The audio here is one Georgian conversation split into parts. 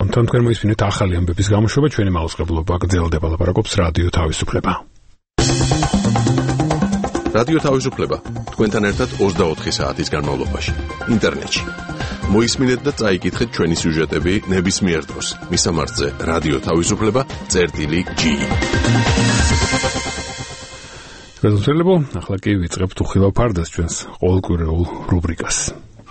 საღამოთან თქვენ მოისმინეთ ახალი ამბების გამოშვება ჩვენი მაუწყებლობა გრძელდება ლაპარაკობს რადიო თავისუფლება. რადიო თავისუფლება თქვენთან ერთად 24 საათის განმავლობაში ინტერნეტში. მოისმინეთ და წაიკითხეთ ჩვენი სიუჟეტები ნებისმიერ დროს მისამართზე რადიო თავისუფლება.gi. გასულწრებო, ახლა კი ვიწყებთ უხილავ ფარდას ჩვენს ყოველკვირეულ რუბრიკას.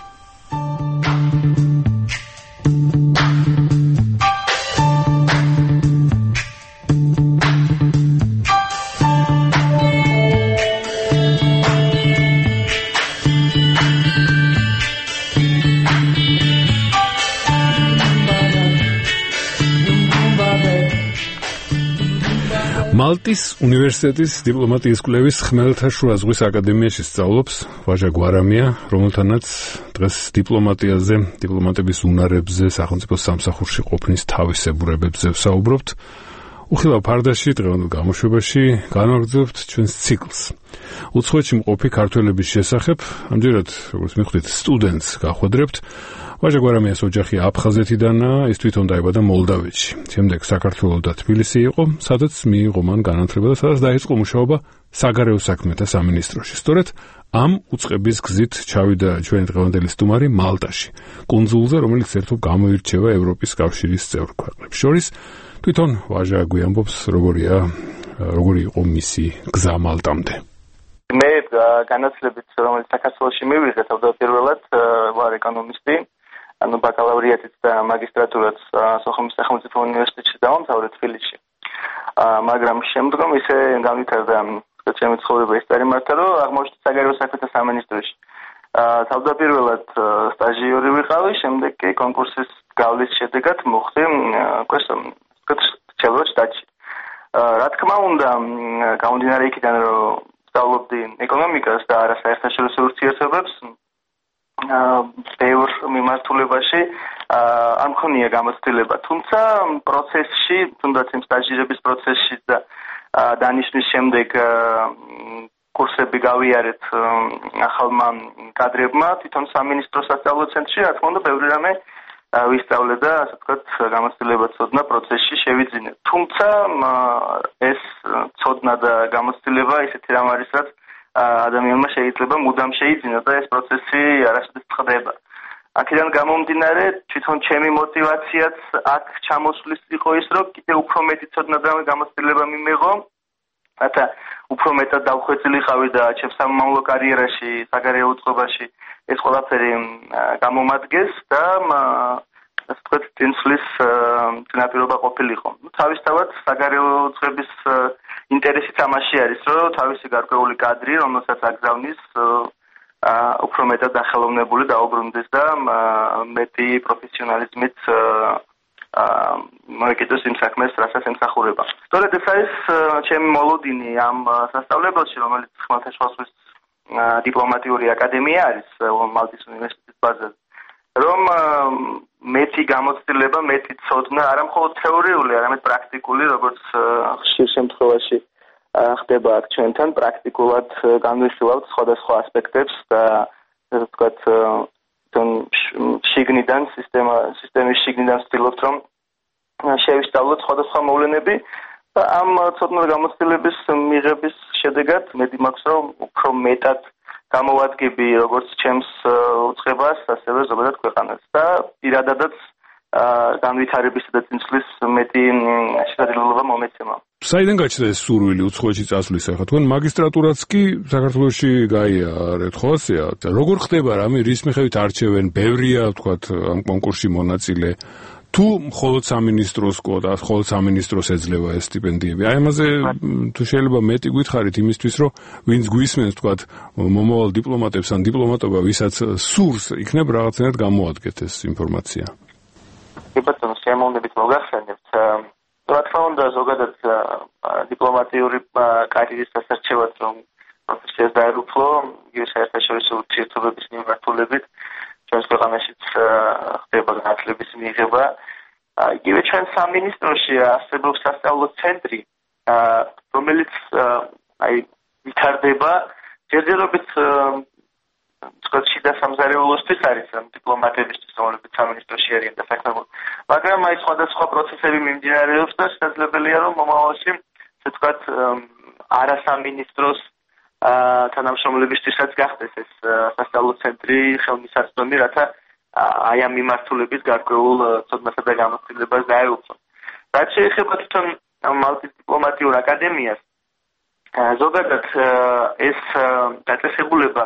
მალტის უნივერსიტეტის დიპლომატიის კვლევის ხმელთაშუა ზღვის აკადემიაში სწავლობს ვაჟა გვარამია, რომელთანაც დღეს დიპლომატიაზე, დიპლომატების უნარებზე, სახელმწიფო სამსახურში ყოფნის თავისებურებებზე ვსაუბრობთ. უხილავ ფარდაში დღევანდელ გამოშვებაში განვაგრძელებთ ჩვენს ციკლს. უცხოეთში მყოფი ქართველების შესახებ, ამჯერად, როგორც მიხვდით, სტუდენტს გახვედრებთ. ვაჟა გვარამიას ოჯახი აფხაზეთიდანაა, ის თვითონ დაიბადა მოლდავეთში. შემდეგ საქართველოს და თბილისი იყო, სადაც მიიღო მან განათლება და სადაც დაიწყო მუშაობა საგარეო საქმეთა სამინისტროში. სწორედ ამ უწყების გზით ჩავიდა ჩვენი დღევანდელი სტუმარი მალტაში, კუნძულზე, რომელიც ერთობ გამოირჩევა ევროპის კავშირის წევრ ქვეყნებს შორის. თვითონ ვაჟა გვიამბობს, როგორი იყო მისი გზა მალტამდე. მე განათლებით, რომელიც საქართველოში მივიღე, თავდაპირველად ვარ ეკონომისტი. ბაკალავრიატიც და მაგისტრატურაც სოხუმის სახელმწიფო უნივერსიტეტში დავამთავრე თბილისში. მაგრამ შემდგომ ისე განვითარდა ჩემი ცხოვრება ის წარიმართა, რომ აღმოჩნდა საგარეო საქმეთა სამინისტროში. თავდაპირველად სტაჟიორი ვიყავი, შემდეგ კი კონკურსის გავლის შედეგად მოხდი ჩელო შტატში. რა თქმა უნდა, გამომდინარე იქიდან, რომ სწავლობდი ეკონომიკას და არა საერთაშორისო ურთიერთობებს, ბევრ მიმართულებაში არ მქონია გამოცდილება, თუმცა პროცესში, თუნდაც იმ სტაჟირების პროცესში და დანიშნვის შემდეგ კურსები გავიარეთ ახალმა კადრებმა, თვითონ სამინისტრო სასწავლო ცენტრში, რა თქმა უნდა, ბევრი რამე ვისწავლე და ასე ვთქვათ, გამოცდილება ცოდნა პროცესში შევიძინე. თუმცა ეს ცოდნა და გამოცდილება ისეთი რამ არის, რაც ადამიანმა შეიძლება მუდამ შეიძინა და ეს პროცესი არასოდეს წყდება. აქედან გამომდინარე, თვითონ ჩემი мотиваციაც აქ ჩამოსვლის იყო ის, რომ კიდევ უფრო მეტი ცოდნა და გამოცდილება მიმეღო, რათა უფრო მეტად დავხვეწილიყავი და ჩემს სამომავლო კარიერაში, საგარეო უწყობაში ეს ყველაფერი გამომადგეს და ასე ვთქვათ, წინსვლის წინაპირობა ყოფილიყო. თავისთავად საგარეო უწყების ინტერესიც ამაში არის, რომ თავისი გარკვეული კადრი, რომელსაც აგზავნის, უფრო მეტად ახალოვნებული დაუბრუნდეს და მეტი პროფესიონალიზმით მოეკიდოს იმ საქმეს, რასაც ემსახურება. სწორედ ეს არის ჩემი მოლოდინი ამ სასწავლებელში, რომელიც ხმელთაშუა ზღვის დიპლომატიური აკადემია არის მალტის უნივერსიტეტის ბაზაზე, რომ მეტი გამოცდილება, მეტი ცოდნა, არა მხოლოდ თეორიული, არამედ პრაქტიკული, როგორც ხშირ შემთხვევაში ხდება აქ ჩვენთან, პრაქტიკულად განვიხილავთ სხვადასხვა ასპექტებს და ასე ვთქვათ, შიგნიდან სისტემის შიგნიდან ვცდილობთ, რომ შევისწავლოთ სხვადასხვა მოვლენები და ამ ცოდნა გამოცდილების მიღების შედეგად მედი მაქვს, რომ უფრო მეტად გამოვადგები როგორც ჩემს უწყებას, ასევე ზოგადად ქვეყანას და პირადადაც განვითარებისა და წინსვლის მეტი შესაძლებლობა მომეცემა. საიდან გაჩნდა ეს სურვილი უცხოეთში წასვლისა? ხა თქვენ მაგისტრატურაც კი საქართველოში გაიარეთ, ხო ასეა? როგორ ხდება რამე, რის მიხედვით არჩევენ? ბევრია, ვთქვათ, ამ კონკურსში მონაწილე. თუ მხოლოდ სამინისტროს კოდა, მხოლოდ სამინისტროს ეძლევა ეს სტიპენდიები. აი ამაზე თუ შეიძლება მეტი გითხარით იმისთვის, რომ ვინც გვისმენს, ვთქვათ, მომავალ დიპლომატებს ან დიპლომატობა, ვისაც სურს, იქნებ რაღაცნაირად გამოადგეთ ეს ინფორმაცია. კი ბატონო, შემოვნებით მოგახსენებთ. რა თქმა უნდა, ზოგადად დიპლომატიური კარიერის დასარჩევად, რომ პროფესიას დაერუფლო, იგივე საერთაშორისო ურთიერთობების მიმართულებით, ჩვენს ქვეყანაშიც ხდება განათლების მიღება. იგივე ჩვენ სამინისტროში არსებობს სასწავლო ცენტრი, რომელიც ვითარდება ჯერჯერობით თქვა შიდა სამზარეულოსთვის არის დიპლომატებისთვის, რომლებიც სამინისტროში არიან დასაქმებული. მაგრამ აი სხვადასხვა პროცესები მიმდინარეობს და შესაძლებელია რომ მომავალში ასე თქვა არასამინისტროს თანამშრომლებისთვისაც გახდეს ეს სასწავლო ცენტრი ხელმისაწვდომი, რათა აი ამ მიმართულების გარკვეულ ცოდნასა და გამოცდილებას დაეუფლოს. რაც შეეხება თვითონ მალტის დიპლომატიურ აკადემიას, ზოგადად ეს დაწესებულება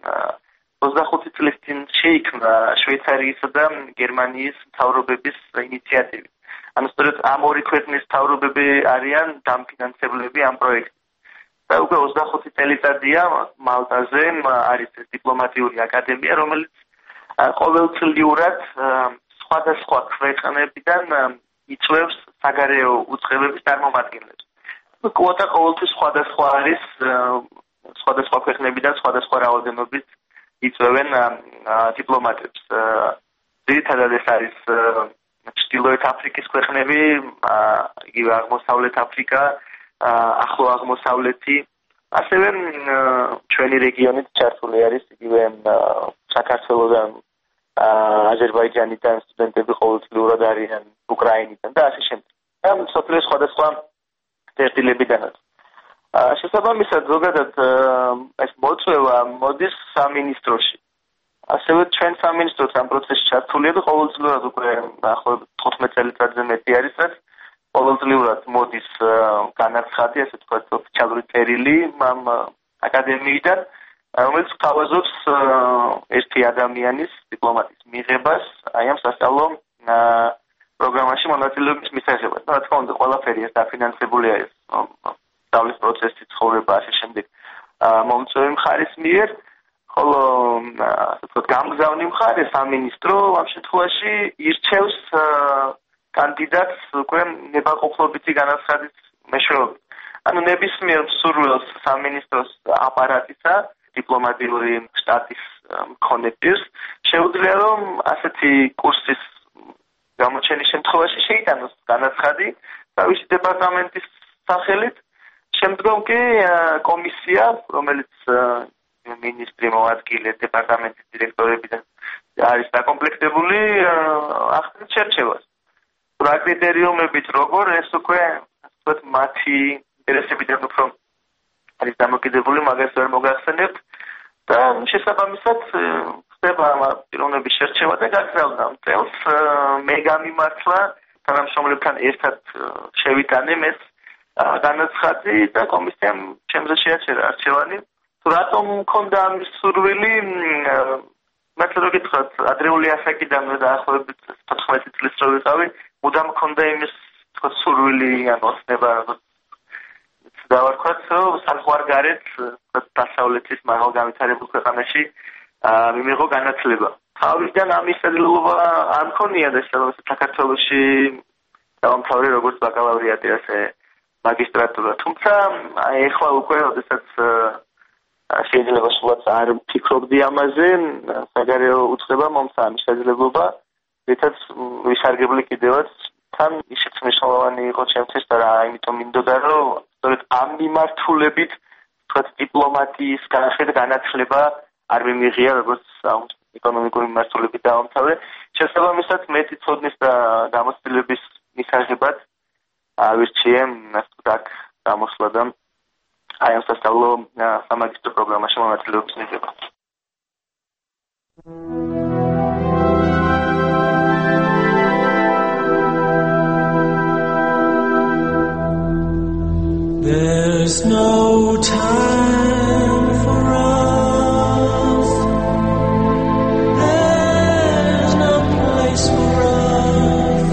25 წლის წინ შეიქმნა შვეიცარიისა და გერმანიის მთავრობების ინიციატივით. ანუ სწორედ ამ ორი ქვეყნის მთავრობები არიან დამფინანსებლები ამ პროექტის. და უკვე 25 წელიწადია მალტაზე არის ეს დიპლომატიური აკადემია, რომელიც ყოველწლიურად სხვადასხვა ქვეყნებიდან იწვევს საგარეო უწყებების წარმომადგენლებს. კვოტა ყოველთვის სხვადასხვა არის, სხვადასხვა ქვეყნებიდან სხვადასხვა რაოდენობით იწვევენ დიპლომატებს. ძირითადად ეს არის ჩრდილოეთ აფრიკის ქვეყნები, იგივე აღმოსავლეთ აფრიკა, ახლო აღმოსავლეთი, ასევე ჩვენი რეგიონით ჩართული არის იგივე საქართველოდან, აზერბაიჯანიდან სტუდენტები ყოველწლიურად არიან, უკრაინიდან და ასე შემდეგ. და მსოფლიოს სხვადასხვა წერტილებიდანაც. შესაბამისად, ზოგადად ეს მოწვევა მოდის სამინისტროში. ასევე ჩვენ სამინისტროც ამ პროცესში ჩართულია და ყოველწლიურად უკვე ახლო 15 წელიწადზე მეტი არის, რაც ყოველწლიურად მოდის განაცხადი, ასე ვთქვათ, ოფიციალური წერილი ამ აკადემიიდან, რომელიც გვთავაზობს ერთი ადამიანის დიპლომატის მიღებას აი ამ სასწავლო პროგრამაში მონაწილეობის მისაღებად. რა თქმა უნდა, ყველაფერი ეს დაფინანსებულია ეს სწავლის პროცესი, ცხოვრება, ასე შემდეგ მომწვევი მხარის მიერ, ხოლო ასე ვთქვათ, გამგზავნი მხარე სამინისტრო ამ შემთხვევაში ირჩევს კანდიდატს უკვე ნებაყოფლობითი განაცხადის მეშვეობით. ანუ ნებისმიერ მსურველს სამინისტროს აპარატისა, დიპლომატიური შტატის მქონე პირს შეუძლია რომ ასეთი კურსის გამოჩენის შემთხვევაში შეიტანოს განაცხადი თავისი დეპარტამენტის სახელით. შემდგომ კი კომისია, რომელიც მინისტრი მოადგილე დეპარტამენტის დირექტორებიდან არის დაკომპლექტებული, ახდენს შერჩევას. რა კრიტერიუმებით როგორ ეს უკვე ვთქვათ მათი ინტერესებიდან უფრო არის დამოკიდებული, მაგას ვერ მოგახსენებთ და შესაბამისად ხდება პიროვნების შერჩევა და გაგზავნა წელს მე გამიმართლა თანამშრომლებთან ერთად შევიტანე ეს განაცხადი და კომისიამ ჩემზე შეაჩერა არჩევანი. რატომ მქონდა ამის სურვილი? მართლა რო გითხრათ, ადრეული ასაკიდანვე დაახლოებით 14 წლის რო ვიყავი, მუდამ მქონდა იმის თქვა სურვილი ან ოცნება, დავარქვათ, რომ საზღვარგარეთ დასავლეთის მაღალ განვითარებულ ქვეყანაში მიმიღო განათლება. თავიდან ამის შეძლება არ მქონია და საქართველოში დავამთავრე როგორც ბაკალავრიატი, ასე მაგისტრატურა. თუმცა ეხლა უკვე, როდესაც შეიძლება სულაც არ ფიქრობდი ამაზე, საგარეო უწყება მომცა ამის შეძლება, რითაც ვისარგებლე კიდევაც თან ისიც მნიშვნელოვანი იყო ჩემთვის და რა, იმიტომ მინდოდა რომ სწორედ ამ მიმართულებით თქვათ დიპლომატიის განათლება არ მიმიღია როგორც ეკონომიკური მიმართულებით დავამთავრე. შესაბამისად მეტი ცოდნის და გამოცდილების მისაღებად ავირჩიე აქ გამოსვლა და აი ამ სასწავლო სამაგისტრო პროგრამაში მონაწილეობის მიღება. There's no time for us. There's no place for us.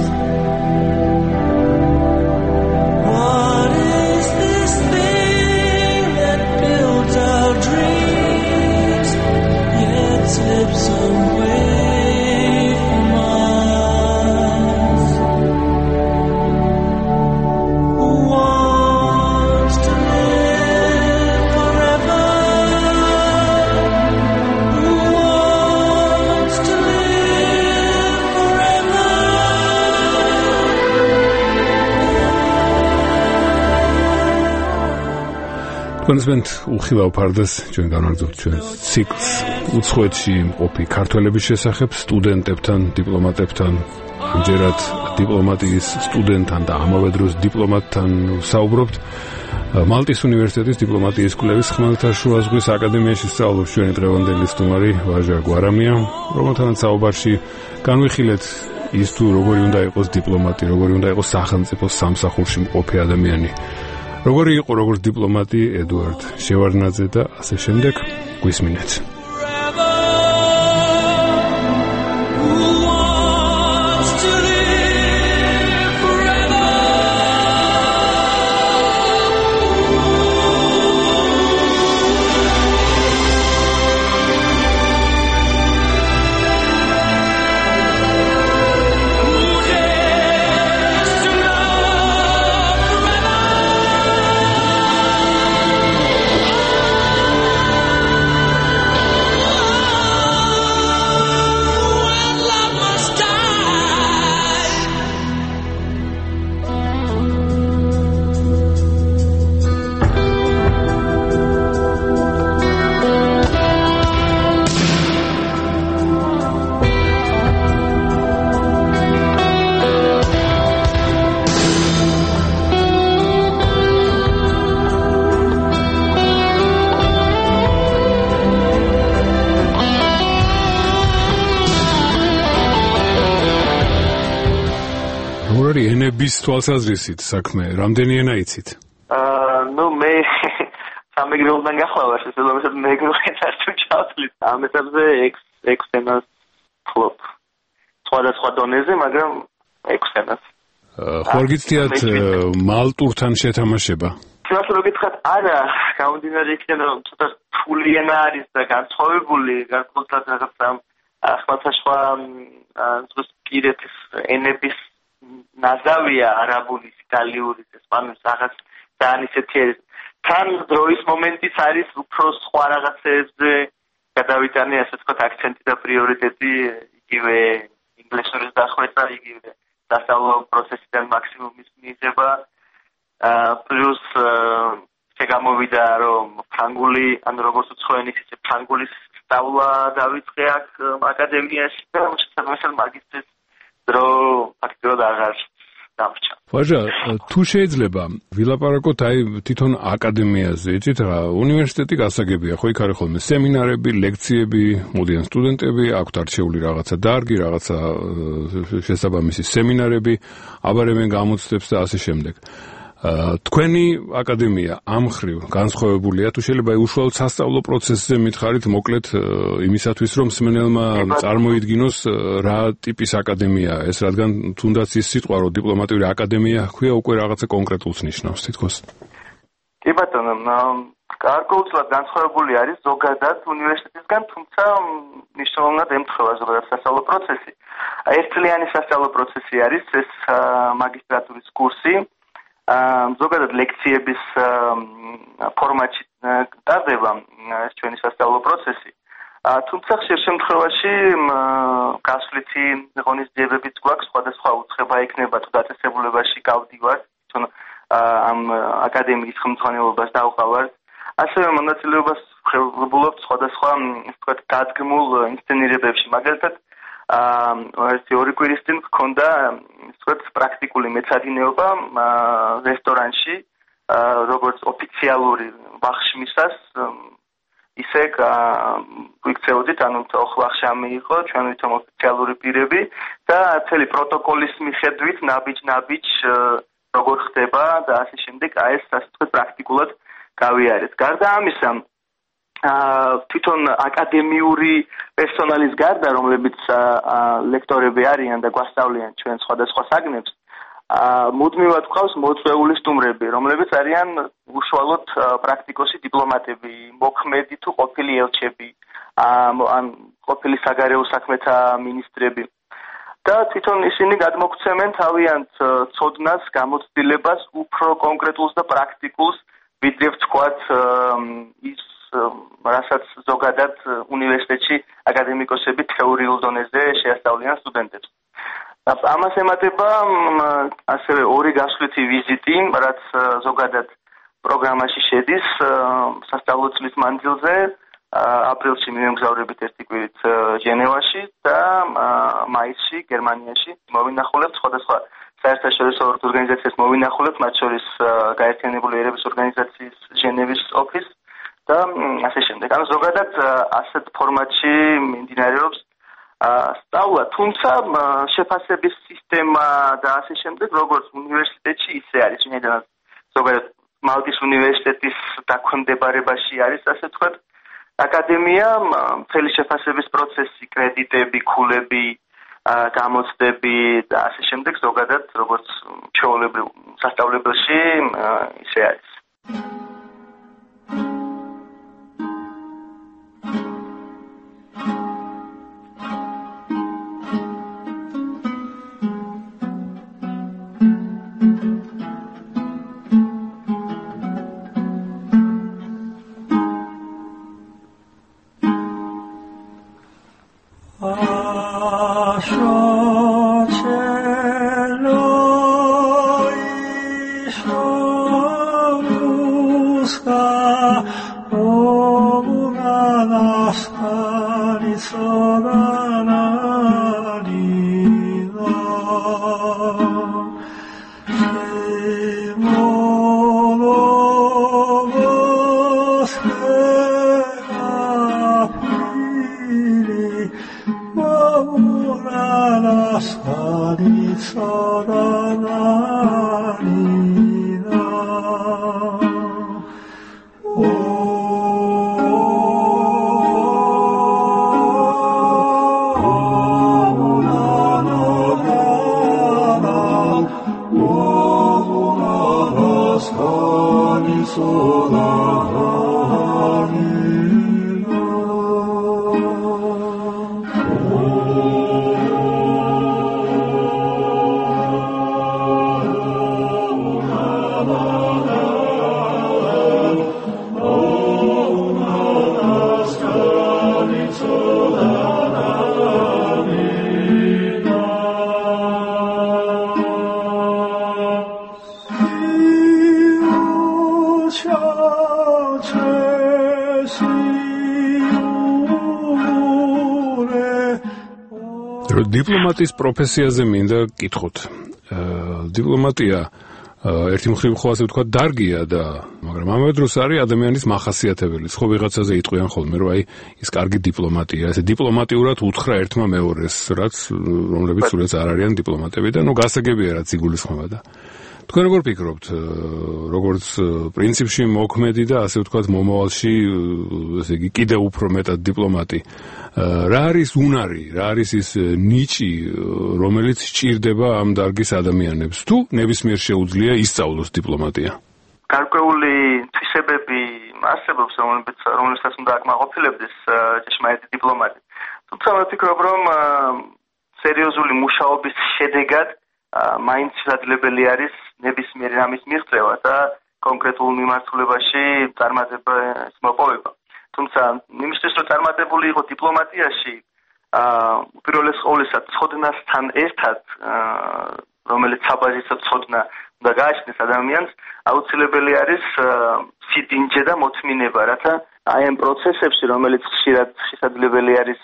What is this thing that builds our dreams? კონსვენტ უხილავ ფარდას ჩვენ განაგრძობთ ჩვენს ციკლს უცხოეთში მყოფი ქართველების შესახებ სტუდენტებთან, დიპლომატებთან, ამჯერად დიპლომატიის სტუდენტთან და ამავე დროს დიპლომატთან საუბრობთ. მალტის უნივერსიტეტის დიპლომატიის კვლევის ხმელთაშუა ზღვის აკადემიაში სწავლობს ჩვენი დღევანდელი სტუმარი ვაჟა გვარამია, რომელთანაც საუბარში განვიხილეთ ის თუ როგორი უნდა იყოს დიპლომატი, როგორი უნდა იყოს სახელმწიფოს სამსახურში მყოფი ადამიანი. როგორი იყო როგორც დიპლომატი ედუარდ შევარდნაძე და ასე შემდეგ გვისმინეთ. ენების თვალსაზრისით საქმე, რამდენი ენა იცით? მე სამეგრელოდან გახლავარ, შესაძლოა მეგრელოდან თუ ჩავთვლით. ამ ეტაპზე 6 ენას ვფლობ. სხვადასხვა დონეზე, მაგრამ 6 ენას. ხوار გიცდიათ მალტურთან შეთამაშება? თუმცა რო გითხრათ, არა, გამომდინარე იქიდან რომ ცოტა რთული ენა არის და განსხვავებული, გარკვეულად რაღაცა ხმელთაშუა ზღვის პირეთის ენების ნაზავია არაბულის, იტალიური, ესპანურის რაღაც ძალიან ისეთი არის. თან დროის მომენტიც არის უფრო სხვა რაღაცებზე გადავიტანე, ასე ვთქვათ, აქცენტი და პრიორიტეტი, იგივე ინგლისურის დახვეწა, იგივე დასავლო პროცესიდან მაქსიმუმის მიღება, პლუს შეგამოვიდა, რომ ფრანგული, ანუ როგორც უცხოენის, ისე ფრანგულის სწავლა დავიწყე აქ აკადემიაში და შესაბამისად მაგისტრის დრო ფაქტობრივად აღარ დამრჩა. ვაჟა, თუ შეიძლება ვილაპარაკოთ აი თვითონ აკადემიაზე, იცით რა, უნივერსიტეტი გასაგებია, ხო იქ არის ხოლმე სემინარები, ლექციები, მოდიან სტუდენტები, აქვთ არჩეული რაღაცა დარგი, რაღაცა შესაბამისი სემინარები, აბარებენ გამოცდებს და ასე შემდეგ. თქვენი აკადემია ამ ხრივ განსხვავებულია, თუ შეიძლება უშუალოდ სასწავლო პროცესზე მითხარით მოკლედ იმისათვის, რომ მსმენელმა წარმოიდგინოს რა ტიპის აკადემიაა ეს, რადგან თუნდაც ის სიტყვა, რომ დიპლომატიური აკადემია ჰქვია, უკვე რაღაცა კონკრეტულს ნიშნავს თითქოს. კი ბატონო, გარკვეულწილად განსხვავებული არის ზოგადად უნივერსიტეტისგან, თუმცა მნიშვნელოვნად ემთხვევა ზოგადად სასწავლო პროცესი. ერთწლიანი სასწავლო პროცესი არის ეს მაგისტრატურის კურსი. ზოგადად ლექციების ფორმატში ტარდება ეს ჩვენი სასწავლო პროცესი. თუმცა ხშირ შემთხვევაში გასვლითი ღონისძიებებიც გვაქვს, სხვადასხვა უცხება იქნება თუ დაწესებულებაში გავდივართ, თვითონ ამ აკადემიის ხელმძღვანელობას დავყავართ. ასევე მონაწილეობას ვღებულობთ სხვადასხვა, ასე ვთქვათ, დადგმულ ინსცენირებებში. მაგალითად, ერთი ორი კვირის წინ მქონდა სწორედ პრაქტიკული მეცადინეობა რესტორანში, როგორც ოფიციალური ვახშმისას, ისე გვიქცეოდით, ანუ ვახშამი იყო, ჩვენ ვითომ ოფიციალური პირები და მთელი პროტოკოლის მიხედვით ნაბიჯ როგორ ხდება და ასე შემდეგ, აი ეს ასე ვთქვათ პრაქტიკულად გავიარეთ. გარდა ამისა, თვითონ აკადემიური პერსონალის გარდა, რომლებიც ლექტორები არიან და გვასწავლიან ჩვენ სხვადასხვა საგნებს, მუდმივად გვყავს მოწვეული სტუმრები, რომლებიც არიან უშუალოდ პრაქტიკოსი დიპლომატები, მოქმედი თუ ყოფილი ელჩები, ან ყოფილი საგარეო საქმეთა მინისტრები. და თვითონ ისინი გადმოგვცემენ თავიანთ ცოდნას, გამოცდილებას, უფრო კონკრეტულს და პრაქტიკულს, ვიდრე ვთქვათ ის რასაც ზოგადად უნივერსიტეტში აკადემიკოსები თეორიულ დონეზე შეასწავლიან სტუდენტებს. ამას ემატება ასევე ორი გასვლითი ვიზიტი, რაც ზოგადად პროგრამაში შედის სასწავლო წლის მანძილზე აპრილში მიმგზავრებით ერთი კვირით ჟენევაში და მაისში გერმანიაში მოვინახულებთ სხვადასხვა საერთაშორისო ორგანიზაციებს მოვინახულებთ, მათ შორის გაერთიანებული ერების ორგანიზაციის ჟენევის ოფისს და ასე შემდეგ. ანუ ზოგადად ასეთ ფორმატში მიმდინარეობს სწავლა, თუმცა შეფასების სისტემა და ასე შემდეგ, როგორც უნივერსიტეტში ისე არის, ვინაიდან ზოგადად მალტის უნივერსიტეტის დაქვემდებარებაში არის, ასე ვთქვათ, აკადემია, მთელი შეფასების პროცესი, კრედიტები, ქულები, გამოცდები და ასე შემდეგ, ზოგადად როგორც ჩვეულებრივ სასწავლებელში ისე არის. დიპლომატის პროფესიაზე მინდა გითხოთ. დიპლომატია ერთი მხრივ ხო ასე ვთქვათ დარგია და მაგრამ ამავე დროს არის ადამიანის მახასიათებელი. ხო ვიღაცაზე იტყვიან ხოლმე რომ აი ის კარგი დიპლომატია, ესე დიპლომატიურად უთხრა ერთმა მეორეს, რომლებიც სულაც არ არიან დიპლომატები და გასაგებია რაც იგულისხმება და თქვენ როგორ ფიქრობთ, როგორც პრინციპში მოქმედი და ასე ვთქვათ მომავალში ესე იგი კიდევ უფრო მეტად დიპლომატი რა არის უნარი, რა არის ის ნიჭი, რომელიც სჭირდება ამ დარგის ადამიანებს, თუ ნებისმიერ შეუძლია ისწავლოს დიპლომატია? გარკვეული თვისებები არსებობს, რომლებსაც უნდა აკმაყოფილებდეს ჭეშმარიტი დიპლომატი. თუმცა ვფიქრობ, რომ სერიოზული მუშაობის შედეგად მაინც შესაძლებელი არის ნებისმიერი რამის მიღწევა და კონკრეტულ მიმართულებაში წარმატების მოპოვება. თუმცა იმისთვის რომ წარმატებული იყო დიპლომატიაში, უპირველეს ყოვლისა ცოდნასთან ერთად, რომელიც საბაზისო ცოდნა უნდა გააჩნდეს ადამიანს, აუცილებელი არის სიდინჯე და მოთმინება, რათა აი ამ პროცესებში, რომელიც ხშირად შესაძლებელი არის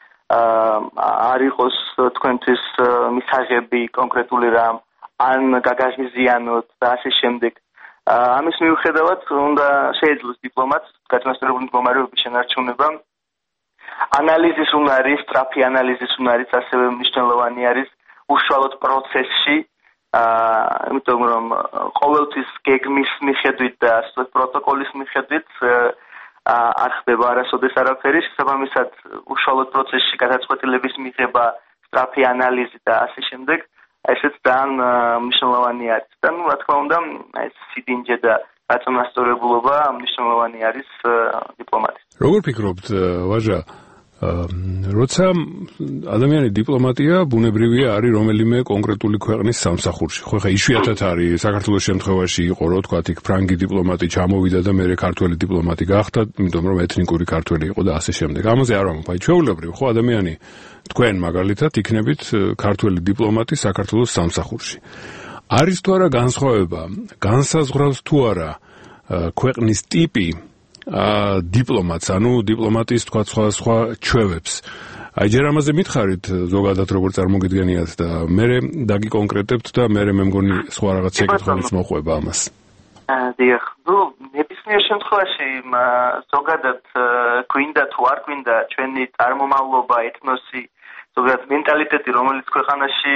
არ იყოს თქვენთვის მისაღები კონკრეტული რამ, ან გაგაღიზიანოთ და ასე შემდეგ. ამის მიუხედავად უნდა შეეძლოს დიპლომატს გაწმენდებული მდგომარეობის შენარჩუნება. ანალიზის უნარი, სწრაფი ანალიზის უნარიც ასევე მნიშვნელოვანი არის უშუალოდ პროცესში, იმიტომ რომ ყოველთვის გეგმის მიხედვით და პროტოკოლის მიხედვით არ ხდება არასოდეს არაფერი, შესაბამისად უშუალოდ პროცესში გადაწყვეტილების მიღება, სწრაფი ანალიზი და ასე შემდეგ, ესეც ძალიან მნიშვნელოვანი არის. და რა თქმა უნდა, ეს სიდინჯე და გაწონასწორებულობა მნიშვნელოვანი არის დიპლომატის. როგორ ფიქრობთ, ვაჟა, როცა ადამიანი დიპლომატია ბუნებრივია არის რომელიმე კონკრეტული ქვეყნის სამსახურში. ხო, ხა იშვიათად არის საქართველოს შემთხვევაში იყო, რომ თქვა იქ ფრანგი დიპლომატი ჩამოვიდა და მერე ქართველი დიპლომატი გახდა, იმიტომ რომ ეთნიკური ქართველი იყო და ასე შემდეგ. ამაზე არ ვამბობ, აი ჩვეულებრივ ხო ადამიანი თქვენ მაგალითად იქნებით ქართველი დიპლომატი საქართველოს სამსახურში. არის თუ არა განსხვავება, განსაზღვრავს თუ არა ქვეყნის ტიპი დიპლომატს, ანუ დიპლომატიის თქვა სხვა ჩვევებს. აი ჯერ ამაზე მითხარით ზოგადად როგორ წარმოგიდგენიათ და მე დაგიკონკრეტებთ და მე მგონი სხვა რაღაც შეკითხვებიც მოყვება ამას. დიახ, ნებისმიერ შემთხვევაში ზოგადად გვინდა თუ არ გვინდა ჩვენი წარმომავლობა, ეთნოსი, ზოგადად მენტალიტეტი, რომელიც ქვეყანაში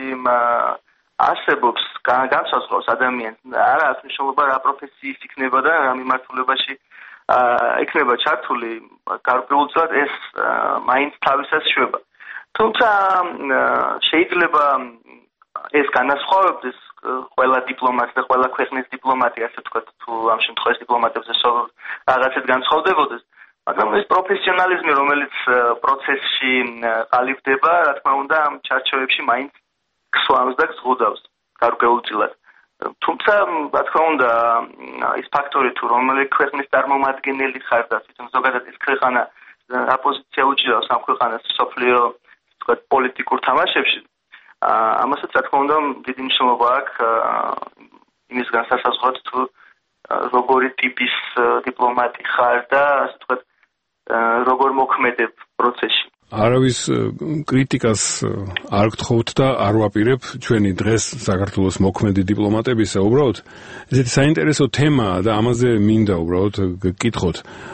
არსებობს, განსაზღვრავს ადამიანს. არა აქვს მნიშვნელობა რა პროფესიის იქნება და რა მიმართულებაში იქნება ჩართული, გარკვეულწილად ეს მაინც თავისას შვება. თუმცა შეიძლება ეს განასხვავებდეს ყველა დიპლომატს და ყველა ქვეყნის დიპლომატი, ასე ვთქვათ, თუ ამ შემთხვევაში დიპლომატებზე რაღაცეთ განსხვავდებოდეს. მაგრამ ეს პროფესიონალიზმი, რომელიც პროცესში ყალიბდება, რა თქმა უნდა, ამ ჩარჩოებში მაინც ქსვამს და გზღუდავს გარკვეულწილად. თუმცა, რა თქმა უნდა, ის ფაქტორი თუ რომელი ქვეყნის წარმომადგენელი ხარ და თვითონ ზოგადად ეს ქვეყანა რა პოზიცია უჭირავს ამ ქვეყანას მსოფლიო, ვთქვათ, პოლიტიკურ თამაშებში, ამასაც რა თქმა უნდა დიდი მნიშვნელობა აქვს იმის განსასაზღვრად თუ როგორი ტიპის დიპლომატი ხარ და ასე ვთქვათ როგორ მოქმედებ პროცესში. არავის კრიტიკას არ გთხოვთ და არ ვაპირებ ჩვენი დღეს საქართველოს მოქმედი დიპლომატებისა, უბრალოდ ესეთი საინტერესო თემაა და ამაზე მინდა უბრალოდ გკითხოთ.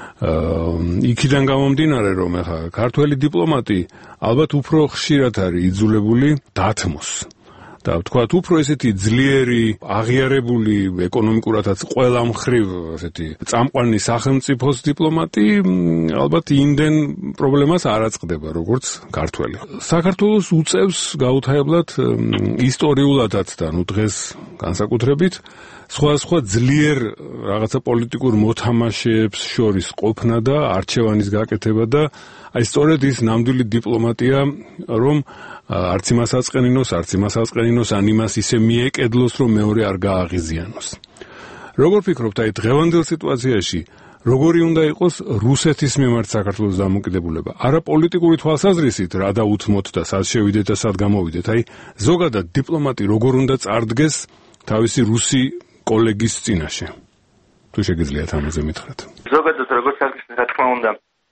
იქიდან გამომდინარე, რომ ახლა ქართველი დიპლომატი ალბათ უფრო ხშირად არის იძულებული დათმოს. და ვთქვათ, უფრო ესეთი ძლიერი, აღიარებული, ეკონომიკურადაც ყველა მხრივ ესეთი წამყვანი სახელმწიფოს დიპლომატი ალბათ იმდენ პრობლემას არ აწყდება, როგორც ქართველი. საქართველოს უწევს გაუთავებლად ისტორიულადაც და ნუ დღეს განსაკუთრებით სხვა ძლიერ რაღაცა პოლიტიკურ მოთამაშეებს შორის ყოფნა და არჩევანის გაკეთება და აი სწორედ ის ნამდვილი დიპლომატია, რომ არც იმას აწყენინოს, ან იმას ისე მიეკედლოს, რომ მეორე არ გააღიზიანოს. როგორ ფიქრობთ, აი დღევანდელ სიტუაციაში როგორი უნდა იყოს რუსეთის მიმართ საქართველოს დამოკიდებულება? არა პოლიტიკური თვალსაზრისით, რა დაუთმოთ და სად შევიდეთ და სად გამოვიდეთ, აი ზოგადად დიპლომატი როგორ უნდა წარდგეს თავისი რუსი კოლეგის წინაშე? თუ შეგიძლიათ ამაზე მითხრათ. ზოგადად როგორც აღნიშნეთ, რა თქმა უნდა,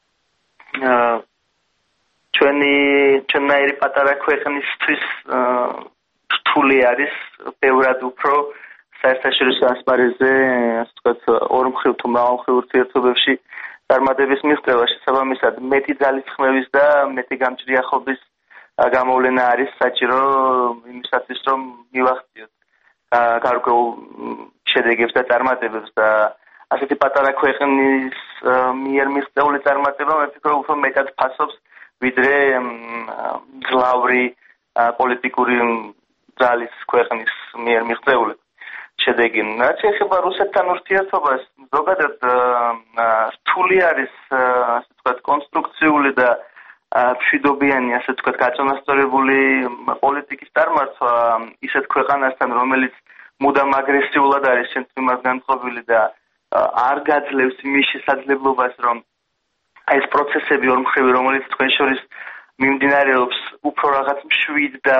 ჩვენნაირი პატარა ქვეყნისთვის რთული არის ბევრად უფრო საერთაშორისო ასპარეზზე, ასე ვთქვათ, ორმხრივ თუ მრავალმხრივ ურთიერთობებში წარმატების მიღწევა. შესაბამისად, მეტი ძალისხმევის და მეტი გამჭრიახობის გამოვლენა არის საჭირო იმისათვის, რომ მივახციოთ გარკვეულ შედეგებს და წარმატებებს და ასეთი პატარა ქვეყნის მიერ მიღწეული წარმატება მე ვფიქრობ უფრო მეტად ფასობს ვიდრე მძლავრი პოლიტიკური ძალის ქვეყნის მიერ მიღწეული შედეგი. რაც ეხება რუსეთთან ურთიერთობას, ზოგადად რთული არის ასე ვთქვათ კონსტრუქციული და მშვიდობიანი, ასე ვთქვათ, გაწონასწორებული პოლიტიკის წარმართვა ისეთ ქვეყანასთან, რომელიც მუდამ აგრესიულად არის ჩვენს მიმართ განწყობილი და არ გაძლევს იმის შესაძლებლობას, რომ ეს პროცესები ორმხრივი, რომელიც თქვენ შორის მიმდინარეობს, უფრო რაღაც მშვიდ და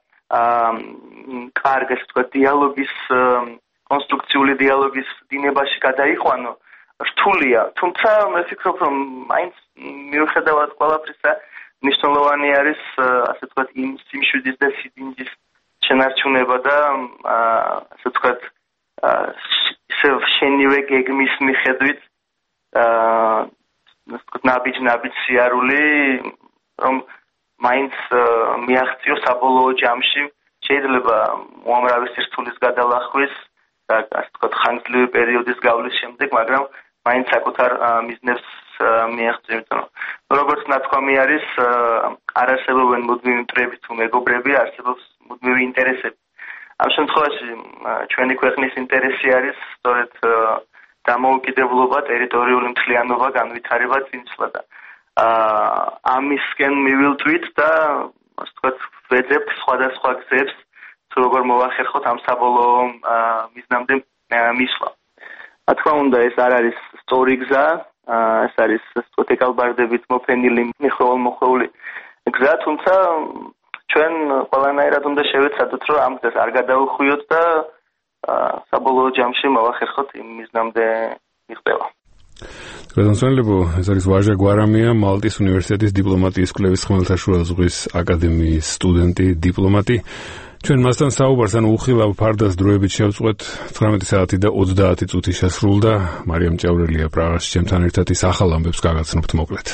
კარგ, ასე ვთქვათ, დიალოგის, კონსტრუქციული დიალოგის დინებაში გადაიყვანო, რთულია. თუმცა მე ვფიქრობ, რომ მაინც მიუხედავად ყველაფრისა, მნიშვნელოვანი არის, ასე ვთქვათ, იმ სიმშვიდის და სიდინჯის შენარჩუნება და ასე ვთქვათ, შენივე გეგმის მიხედვით ნაბიჯ სიარული, რომ მაინც მიაღწიოს საბოლოო ჯამში, შეიძლება უამრავი სირთულის გადალახვის და ასე ვთქვათ, ხანგრძლივი პერიოდის გავლის შემდეგ, მაგრამ მაინც საკუთარ მიზნებს მიაღწევს. როგორც ნათქვამი არის, არ არსებობენ მუდმივი მტრები თუ მეგობრები, არსებობს მუდმივი ინტერესები. ამ შემთხვევაში ჩვენი ქვეყნის ინტერესი არის სწორედ დამოუკიდებლობა, ტერიტორიული მთლიანობა, განვითარება, წინსვლა და ამისკენ მივილტვით და ასე ვთქვათ, ვეძებთ სხვადასხვა გზებს, თუ როგორ მოვახერხოთ ამ საბოლოო მიზნამდე მისვლა. რა თქმა უნდა, ეს არ არის სწორი გზა, ეს არის ასე ვთქვათ, ეკალბარდებით მოფენილი მიხვეულ-მოხვეული გზა, თუმცა ჩვენ ყველანაირად უნდა შევეცადოთ, რომ ამ გზას არ გადაუხვიოთ და საბოლოო ჯამში მოვახერხოთ იმ მიზნამდე მიღწევა. გასანწვენებო, ეს არის ვაჟა გვარამია, მალტის უნივერსიტეტის დიპლომატიის კვლევის ხმელთაშუა ზღვის აკადემიის სტუდენტი, დიპლომატი. ჩვენ მასთან საუბარს ანუ უხილავ ფარდას დროებით შევწყვეთ 19 საათი და 30 წუთი შესრულდა. მარიამ ჭავრელია პრაღაში ჩემთან ერთად ის ახალ ამბებს გაგაცნობთ მოკლედ.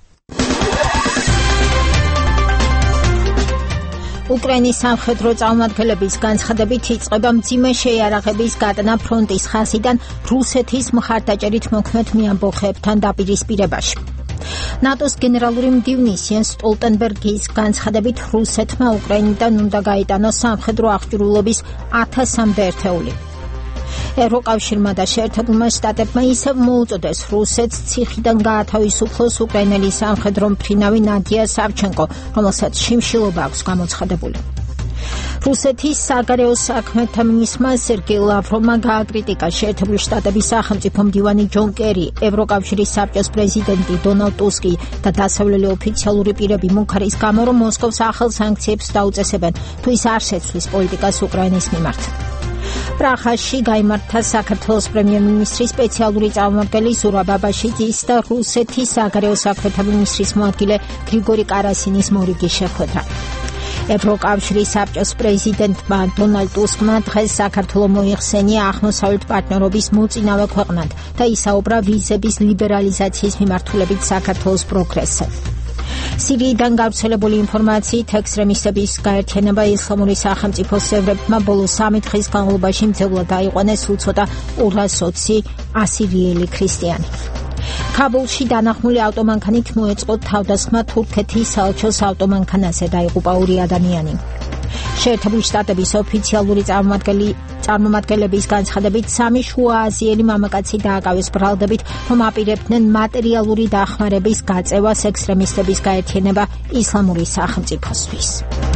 უკრაინის სამხედრო წარმომადგენლების განცხადებით იწყება მძიმე შეიარაღების გატანა ფრონტის ხაზიდან რუსეთის მხარდაჭერით მოქმედ მეამბოხეებთან დაპირისპირებაში. ნატოს გენერალური მდივნის იენს სტოლტენბერგის განცხადებით რუსეთმა უკრაინიდან უნდა გაიტანოს სამხედრო აღჭურვილობის 1000-მდე ერთეული. ევროკავშირმა და შეერთებულმა შტატებმა ისევ მოუწოდეს რუსეთს ციხიდან გაათავისუფლოს უკრაინელი სამხედრო მფრინავი ნადია სავჩენკო, რომელსაც შიმშილობა აქვს გამოცხადებული. რუსეთის საგარეო საქმეთა მინისტრმა სერგეი ლავროვმა გააკრიტიკა შეერთებული შტატების სახელმწიფო მდივანი ჯონ კერი, ევროკავშირის საბჭოს პრეზიდენტი დონალდ ტუსკი და დასავლელი ოფიციალური პირები მუქარის გამო, რომ მოსკოვს ახალ სანქციებს დაუწესებენ, თუ ის არ შეცვლის პოლიტიკას უკრაინის მიმართ. პრაღაში გაიმართა საქართველოს პრემიერ-მინისტრის სპეციალური წარმომადგენელი ზურაბ აბაშიძის და რუსეთის საგარეო საქმეთა მინისტრის მოადგილე გრიგორი კარასინის მორიგის შეხვედრა. ევროკავშირის საბჭოს პრეზიდენტმა დონალდ ტუსკმა დღეს საქართველო მოიხსენია აღმოსავლეთ პარტნიორობის მოწინავე ქვეყნად და ისაუბრა ვიზების ლიბერალიზაციის მიმართულებით საქართველოს პროგრესზე. სირიიდან გავრცელებული ინფორმაციით ექსტრემისტების გაერთიანება ისლამური სახელმწიფოს წევრებმა ბოლო 3 დღის განმავლობაში მძევლად აიყვანეს უცოტა 220 ასირიელი ქრისტიანი. ქაბულში დანახმული ავტომანქანით მოეწყო თავდასხმა თურქეთის საელჩოს ავტომანქანაზე, დაიღუპა 2 ადამიანი. შეერთებული შტატების ოფიციალური წარმომადგენლების განცხადებით 3 შუა აზიელი მამაკაცი დააკავეს ბრალდებით, რომ აპირებდნენ მატერიალური დახმარების გაწევას ექსტრემისტების გაერთიანება ისლამური სახელმწიფოსთვის.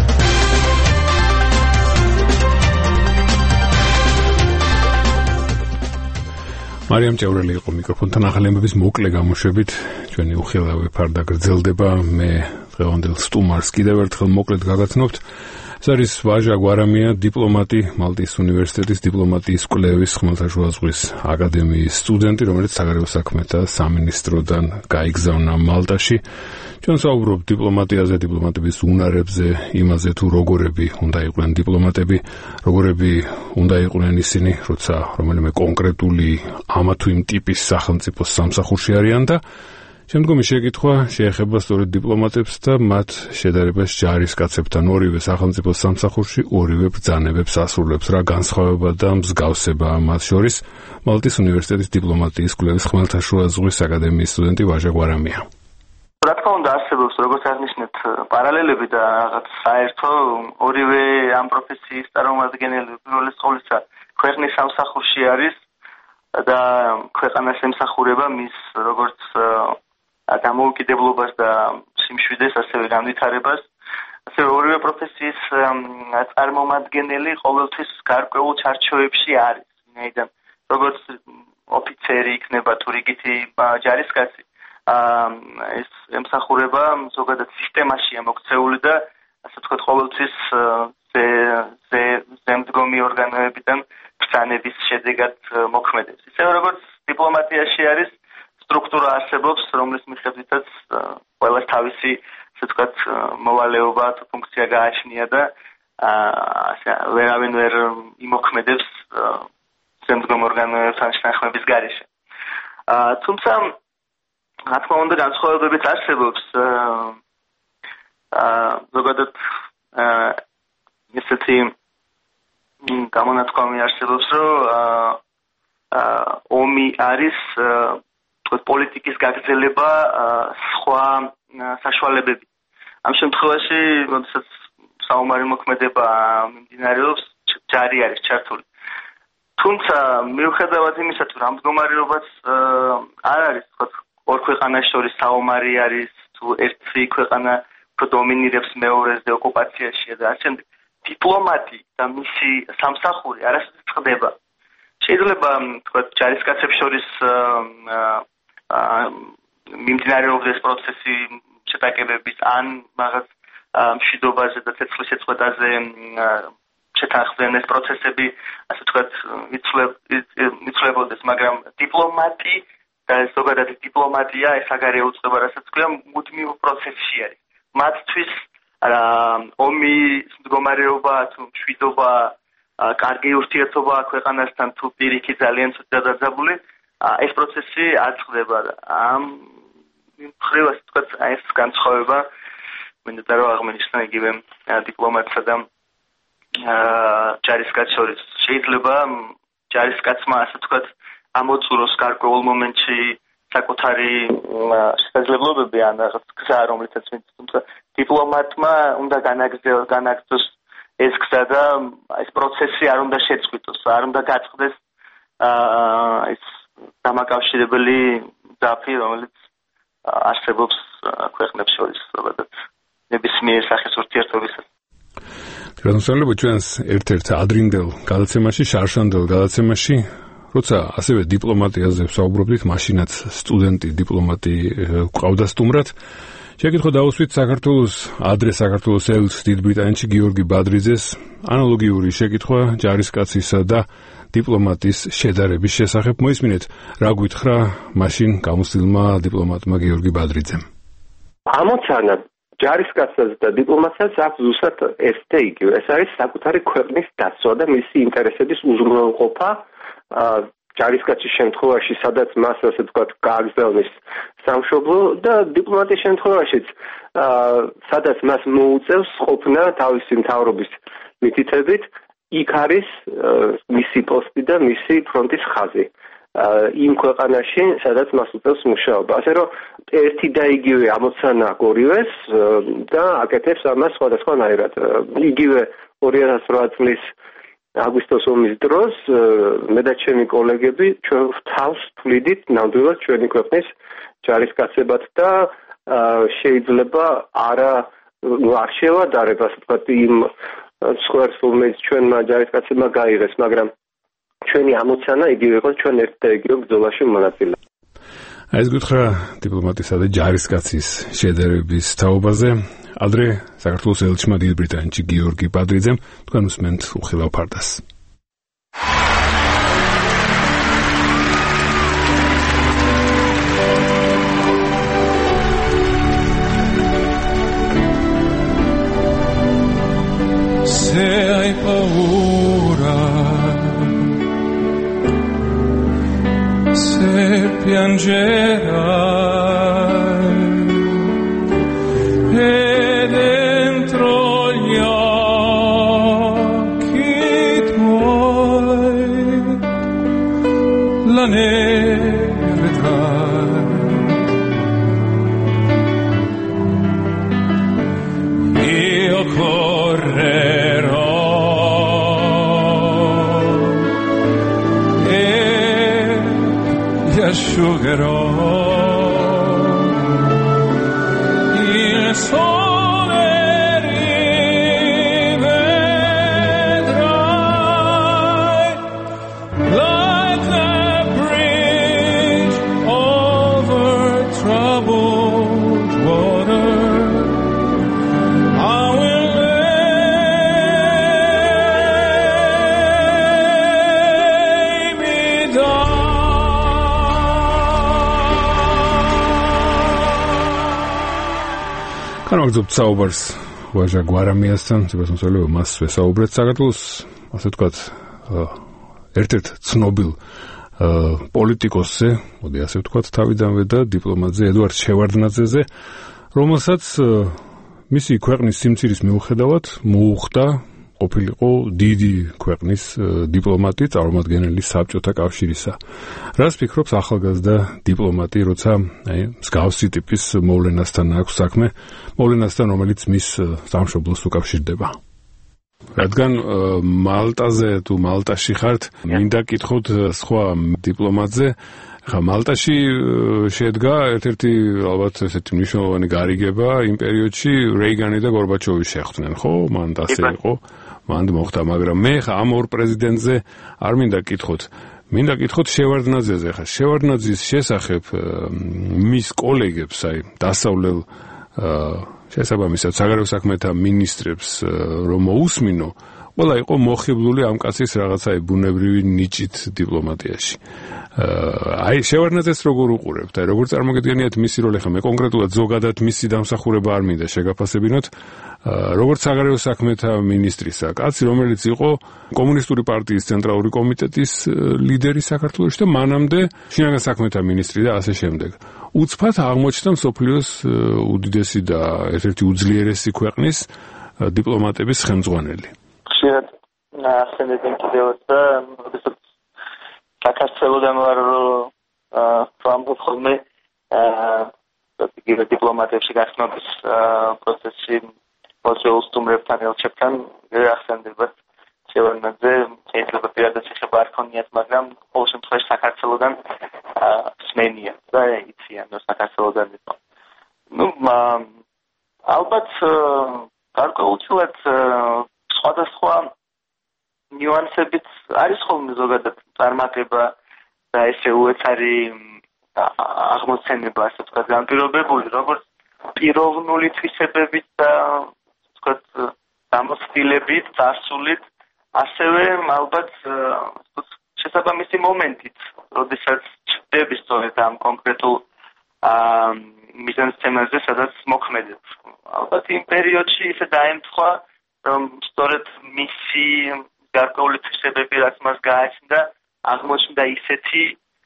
მარიამ ჭავრელი იყო მიკროფონთან ახალი ამბების მოკლე გამოშვებით. ჩვენი უხილავი ფარდა გრძელდება. მე დღევანდელ სტუმარს კიდევ ერთხელ მოკლედ გაგაცნობთ. ეს არის ვაჟა გვარამია, დიპლომატი, მალტის უნივერსიტეტის დიპლომატიის კვლევის ხმელთაშუა ზღვის აკადემიის სტუდენტი, რომელიც საგარეო საქმეთა სამინისტროდან გაიგზავნა მალტაში. ჩვენ საუბრობთ დიპლომატიაზე, დიპლომატების უნარებზე, იმაზე თუ როგორები უნდა იყვნენ დიპლომატები, როგორები უნდა იყვნენ ისინი, როცა რომელიმე კონკრეტული ამა თუ იმ ტიპის სახელმწიფოს სამსახურში არიან და შემდგომი შეკითხვა შეეხება სწორედ დიპლომატებს და მათ შედარებას ჯარისკაცებთან. ორივე სახელმწიფოს სამსახურში ორივე ბრძანებებს ასრულებს. რა განსხვავება და მსგავსება მათ შორის? მალტის უნივერსიტეტის დიპლომატიის კვლევის ხმელთაშუა ზღვის აკადემიის სტუდენტი ვაჟა გვარამია. რა თქმა უნდა არსებობს, როგორც აღნიშნეთ, პარალელები და რაღაც საერთო ორივე ამ პროფესიის წარმომადგენელი პირველი სკოლისა ქვეყნის სამსახურში არის და ქვეყანას ემსახურება მის როგორც დამოუკიდებლობას და სიმშვიდეს, ასევე განვითარებას. ასევე ორივე პროფესიის წარმომადგენელი ყოველთვის გარკვეულ ჩარჩოებში არის. ვინაიდან როგორც ოფიცერი იქნება თუ რიგითი ჯარისკაცი, ეს ემსახურება ზოგადად სისტემაშია მოქცეული და ასე ვთქვათ ყოველთვის ზემდგომი ორგანოებიდან ბრძანების შედეგად მოქმედებს. ისევე როგორც დიპლომატიაში არის სტრუქტურა არსებობს, რომლის მიხედვითაც ყველას თავისი, ასე ვთქვათ, მოვალეობა თუ ფუნქცია გააჩნია და ვერავინ ვერ იმოქმედებს ზემდგომ ორგანოებთან შეთანხმების გარეშე. თუმცა რა თქმა უნდა განსხვავებებიც არსებობს. ზოგადად ესეთი გამონათქვამი არსებობს, რომ ომი არის პოლიტიკის გაგრძელება სხვა საშუალებებით. ამ შემთხვევაში, როდესაც საომარი მოქმედება მიმდინარეობს, ჯარი არის ჩართული. თუმცა მიუხედავად იმისა, თუ რა მდგომარეობაც არ არის, თქვათ, ორ ქვეყანას შორის საომარი არის, თუ ერთი ქვეყანა დომინირებს მეორეზე ოკუპაციაშია და ასე შემდეგ, დიპლომატი და მისი სამსახური არასდროს წყდება. შეიძლება, თქვათ, ჯარისკაცებს შორის მიმდინარეობდეს პროცესი შეტაკებების ან რაღაც მშვიდობაზე და ცეცხლის შეწყვეტაზე შეთანხმდნენ ეს პროცესები, ასე ვთქვათ, იცვლებოდეს, მაგრამ დიპლომატი და ზოგადად დიპლომატია ეს აგარე უწყება, რასაც ქვია, მუდმივ პროცესში არის. მათთვის ომის მდგომარეობა თუ მშვიდობა, კარგი ურთიერთობა ქვეყანასთან თუ პირიქით ძალიან ცუდად დაძაბული, ეს პროცესი არ ხდება. ამ მხრივ ასე ვთქვათ, ეს განსხვავება მინდა რომ აღმოჩნდა იგივე დიპლომატსა და ჯარისკაცს შორის. შეიძლება ჯარისკაცმა ასე ვთქვათ ამოწუროს გარკვეულ მომენტში საკუთარი შესაძლებლობები ან რაღაც გზა, რომლითაც მით, თუმცა დიპლომატმა უნდა განაგრძოს ეს გზა და ეს პროცესი არ უნდა შეწყვიტოს, არ უნდა გაწყდეს ეს დამაკავშირებელი ძაფი, რომელიც არსებობს ქვეყნებს შორის, ზოგადად ნებისმიერ სახის ურთიერთობისას. განსაკუთრებით ჩვენს ერთ-ერთ ადრინდელ გადაცემაში, შარშანდელ გადაცემაში, როცა ასევე დიპლომატიაზე ვსაუბრობდით, მაშინაც სტუდენტი დიპლომატი გვყავდა სტუმრად. შეკითხვა დაუსვით საქართველოს ელთ დიდ ბრიტანეთში გიორგი ბადრიძეს ანალოგიური შეკითხვა ჯარისკაცისა და დიპლომატის შედარების შესახებ. მოისმინეთ, რა გვითხრა მაშინ გამოცდილმა დიპლომატმა გიორგი ბადრიძემ. ამოცანა ჯარისკაცს და დიპლომატს აქვს ზუსტად ეს და იგივე. ეს არის საკუთარი ქვეყნის დაცვა და მისი ინტერესების უზრუნველყოფა ჯარისკაცის შემთხვევაში, სადაც მას ასე ვთქვათ, გააგზავნის სამშობლო და დიპლომატის შემთხვევაშიც, სადაც მას მოუწევს ყოფნა თავისი მთავრობის მითითებით, იქ არის მისი პოსტი და მისი ფრონტის ხაზი. იმ ქვეყანაში, სადაც მას უწევს მუშაობა. ასე რომ ერთი და იგივე ამოცანა გორივეს და აკეთებს ამას სხვადასხვანაირად. იგივე 2008 წლის აგვისტოს ომის დროს მე და ჩემი კოლეგები ჩვენ თავს თვლიდით ნამდვილად ჩვენი ქვეყნის ჯარისკაცებად და შეიძლება არ შევადარებ, ასე ვთქვათ, იმ სხვერს, რომელიც ჩვენმა ჯარისკაცებმა გაიღეს, მაგრამ ჩვენი ამოცანა იგივე იყო, ჩვენ ერთ და იგივე ბრძოლაში მონაწილე. ეს გითხრა დიპლომატისა და ჯარისკაცის შედარების თაობაზე. ადრე საქართველოს ელჩმა დიდ ბრიტანეთში გიორგი ბადრიძემ თქვენ უსმენთ უხილავ ფარდას. Se hai paura, se piangerai e dentro gli occhi tuoi la neve vedrai. Io correrò e li asciugherò. Il sole rivedrai like a bridge over troubled water. I will lay me down. განვაგრძობთ საუბარს ვაჟა გვარამიასთან, სიბრასმოსავლეო მას ვესაუბრეთ საქართველოს, ასე ვთქვათ, ერთ-ერთ ცნობილ პოლიტიკოსზე, მოდი ასე ვთქვათ, თავიდანვე და დიპლომატზე, ედუარდ შევარდნაძეზე, რომელსაც მისი ქვეყნის სიმცირის მიუხედავად მოუხდა ყოფილიყო დიდი ქვეყნის დიპლომატი, წარმომადგენელი საბჭოთა კავშირისა. რას ფიქრობს ახალგაზრდა დიპლომატი, როცა მსგავსი ტიპის მოვლენასთან აქვს საქმე, მოვლენასთან, რომელიც მის სამშობლოს უკავშირდება? რადგან მალტაზე თუ მალტაში ხართ, მინდა კითხოთ სხვა დიპლომატზე. ხა მალტაში შედგა ერთ-ერთი ალბათ ესეთი მნიშვნელოვანი გარიგება იმ პერიოდში რეიგანი და გორბაჩოვი შეხვდნენ, ხო? მან ასე იყო. მან მოხდა, მაგრამ მე ხა ამ ორ პრეზიდენტზე არ მინდა კითხოთ. მინდა კითხოთ შევარდნაძეზე. ხა შევარდნაძის შესახებ მის კოლეგებს, აი, დასავლელ შესაბამისად საგარეო საქმეთა მინისტრებს რომ მოусმინო ყველა იყო მოხიბლული ამ კაცის რაღაცაი ბუნებრივი ნიჭით დიპლომატიაში. აი შევარდნაძეს როგორ უყურებთ? აი როგორ წარმოგედგენიათ მისი როლი? ხა მე კონკრეტულად ზოგადად მისი დამსახურება არ მინდა შეგაფასებინოთ. როგორც საგარეო საქმეთა მინისტრისა, კაცი, რომელიც იყო კომუნისტური პარტიის ცენტრალური კომიტეტის ლიდერი საქართველოში და მანამდე შინაგან საქმეთა მინისტრი და ასე შემდეგ. უცბად აღმოჩნდა მსოფლიოს უდიდესი და ერთ-ერთი უძლიერესი ქვეყნის დიპლომატების ხელმძღვანელი. ხშირად ახსენებენ კიდევაც და საქართველოდან ვარ ამბობ ხოლმე დიპლომატებში გახსნობის პროცესში მოსულსტუმრებთან ელჩებთან ახსენებათ შევარდნაძე შეიძლება პირადად შეხება არ ქონიათ, მაგრამ ყოველ შემთხვევაში საქართველოდან სმენია და იციან რომ საქართველოდან იყო. ალბათ გარკვეულწილად სხვადასხვა ნიუანსებით არის ხოლმე ზოგადად წარმატება და ესე უეცარი აღმოცენება, ასე ვთქვათ, განპირობებული, როგორც პიროვნული თვისებებით და ვთქვათ, დამოცდილებით, წარსულით, ასევე ალბათ შესაბამისი მომენტით, როდესაც ჩნდები სწორედ ამ კონკრეტულ მიზანსცენაზე, სადაც მოქმედებ. ალბათ იმ პერიოდში ისე დაემთხვა, რომ სწორედ მისი გარკვეული თვისებები, რაც მას გააჩნდა, აღმოჩნდა ისეთი,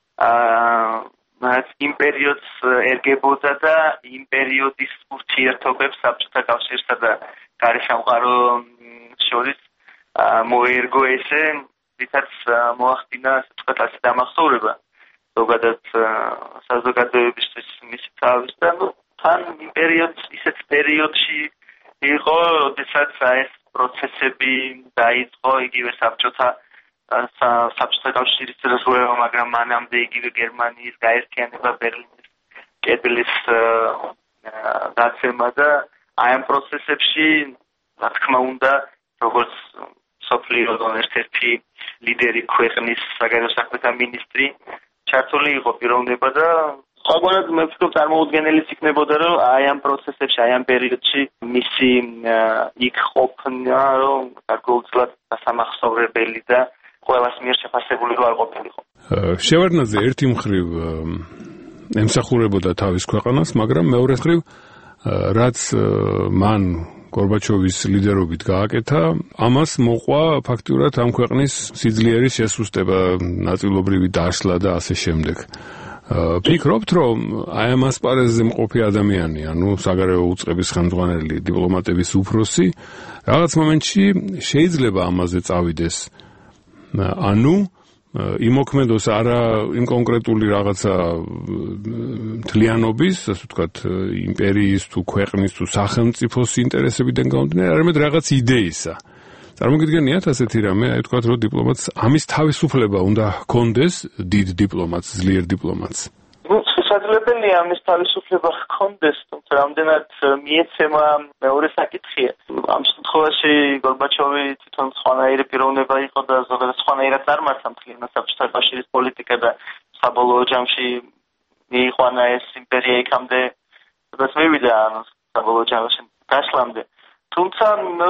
რაც იმ პერიოდს ერგებოდა და იმ პერიოდის ურთიერთობებს საბჭოთა კავშირსა და გარეშემყარო შორის მოერგო ესე, რითაც მოახდინა, ასე ვთქვათ, ასე დამახსოვრება ზოგადად საზოგადოებისთვის მისი თავის და თან იმ პერიოდს ისეთ პერიოდში იყო, როდესაც ეს პროცესები დაიწყო იგივე საბჭოთა კავშირის რესურსებმა, მაგრამ მანამდე იგივე გერმანიის გაერთიანება, ბერლინის კედლის დაცემა და აი ამ პროცესებში, რა თქმა უნდა, როგორც სოფლიოს ერთ-ერთი ლიდერი ქვეყნის საგარეო საქმეთა მინისტრი ჩართული იყო პიროვნება და სხვაგვარად მე ვფიქრობ წარმოუდგენელიც იქნებოდა, რომ აი ამ პროცესებში, აი ამ პერიოდში მისი იქ ყოფნა, რომ გარკვეულწილად დასამახსოვრებელი და ყველას მიერ შეფასებული არ ყოფილიყო. შევარდნაძე ერთი მხრივ ემსახურებოდა თავის ქვეყანას, მაგრამ მეორე მხრივ რაც მან გორბაჩოვის ლიდერობით გააკეთა, ამას მოყვა ფაქტიურად ამ ქვეყნის სიძლიერის შესუსტება, ნაწილობრივი დაშლა და ასე შემდეგ. ფიქრობთ, რომ აი ამ ასპარეზზე მყოფი ადამიანი, ანუ საგარეო უწყების ხელმძღვანელი, დიპლომატების უფროსი, რაღაც მომენტში შეიძლება ამაზე წავიდეს. ანუ იმოქმედოს არა იმ კონკრეტული რაღაცა თლიანობის, ასე ვთქვათ, იმპერიის თუ ქვეყნის თუ სახელმწიფოს ინტერესებიდან გამომდინარე, არამედ რაღაც იდეისა. წარმოგიდგენიათ ასეთი რამე, აი ვთქვათ, რომ დიპლომატს ამის თავისუფლება უნდა ჰქონდეს, დიდ დიპლომატს, ძლიერ დიპლომატს. შესაძლებელია ამის თავისუფლება ჰქონდეს, თუმცა რამდენად მიეცემა მეორე საკითხია. ამ შემთხვევაში გორბაჩოვი თვითონ სხვანაირი პიროვნება იყო და ზოგადად სხვანაირად წარმართა მთლიანად საბჭოთა კავშირის პოლიტიკა და საბოლოო ჯამში მიიყვანა ეს იმპერია იქამდე, სადაც მივიდა საბოლოო ჯამში გაშლამდე. თუმცა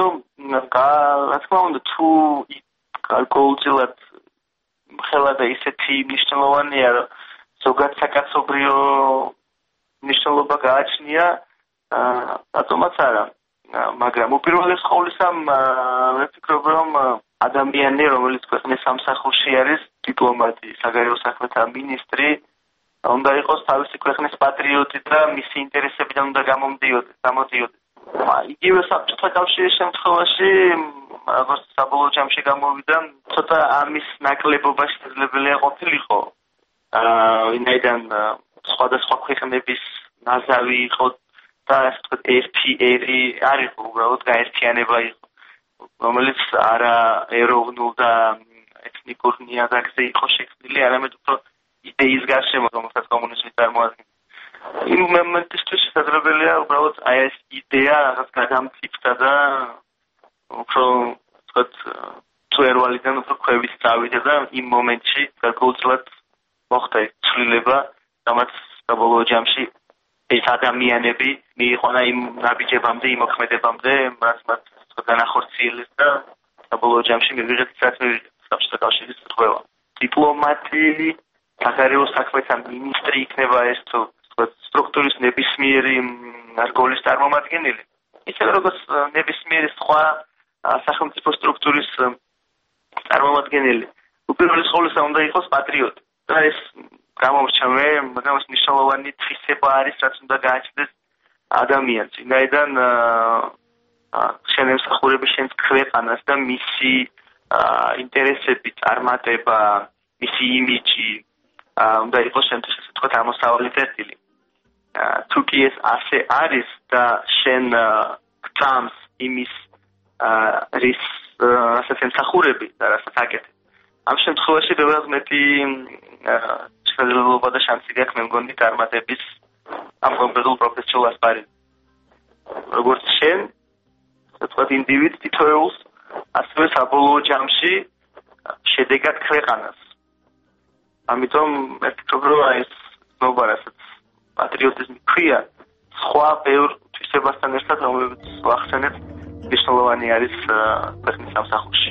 რა თქმა უნდა, თუ გარკვეულწილად ხელა და ისეთი მნიშვნელოვანია, რომ ზოგადად საკაცობრიო მნიშვნელობა გააჩნია, რატომაც არა. მაგრამ უპირველეს ყოვლისა მე ვფიქრობ, რომ ადამიანი, რომელიც ქვეყნის სამსახურში არის, დიპლომატი, საგარეო საქმეთა მინისტრი, უნდა იყოს თავისი ქვეყნის პატრიოტი და მისი ინტერესებიდან უნდა გამოდიოდეს. იგივე საბჭოთა კავშირის შემთხვევაში, როგორც საბოლოო ჯამში გამოვიდა, ცოტა ამის ნაკლებობა შესაძლებელია ყოფილიყო. ვინაიდან სხვადასხვა ქვეყნების ნაზავი იყო და ასე ვთქვათ, ერთი არ იყო, უბრალოდ გაერთიანება იყო, რომელიც არა ეროვნულ და ეთნიკურ ნიადაგზე იყო შექმნილი, არამედ უფრო იდეის გარშემო, რომელსაც კომუნიზმი წარმოადგენს. იმ მომენტისთვის შესაძლებელია უბრალოდ აი ეს იდეა რაღაც გადამწიფდა და უფრო ვთქვათ, თუ ერვალიდან უფრო ქვევის წავიდა და იმ მომენტში გარკვეულწილად მოხდა ეს ცვლილება, რამაც საბოლოო ჯამში ეს ადამიანები მიიყვანა იმ ნაბიჯებამდე, იმ მოქმედებამდე, რაც მათ განახორციელეს და საბოლოო ჯამში მივიღეთ რაც საბჭოთა კავშირის ყველა დიპლომატი საგარეო საქმეთა მინისტრი იქნება ეს თუ სტრუქტურის ნებისმიერი რგოლის წარმომადგენელი ისე როგორც ნებისმიერი სხვა სახელმწიფო სტრუქტურის წარმომადგენელი უპირველეს ყოვლისა უნდა იყოს პატრიოტი და ეს გამომრჩა მე მაგრამ ეს მნიშვნელოვანი თვისება არის რაც უნდა გააჩნდეს ადამიანს ვინაიდან შენ ემსახურები შენს ქვეყანას და მისი ინტერესები წარმატება მისი იმიჯი უნდა იყოს შენთვის ასე ვთქვათ ამოსავალი წერტილი თუ კი ეს ასე არის და შენ გწამს იმის რის რასაც ემსახურები და რასაც აკეთებ ამ შემთხვევაში ბევრად მეტი შესაძლებლობა და შანსი გაქვს მე მგონი წარმატების ამ კონკრეტულ პროფესიულ ასპარეზზე როგორც შენ ასე ვთქვათ ინდივიდს თითოეულს ასევე საბოლოო ჯამში შედეგად ქვეყანას ამიტომ მე ვფიქრობ რომ ეს ნობა რასაც პატრიოტიზმი ქვია სხვა ბევრ თვისებასთან ერთად რომლებიც ვახსენებ მნიშვნელოვანი არის ქვეყნის სამსახურში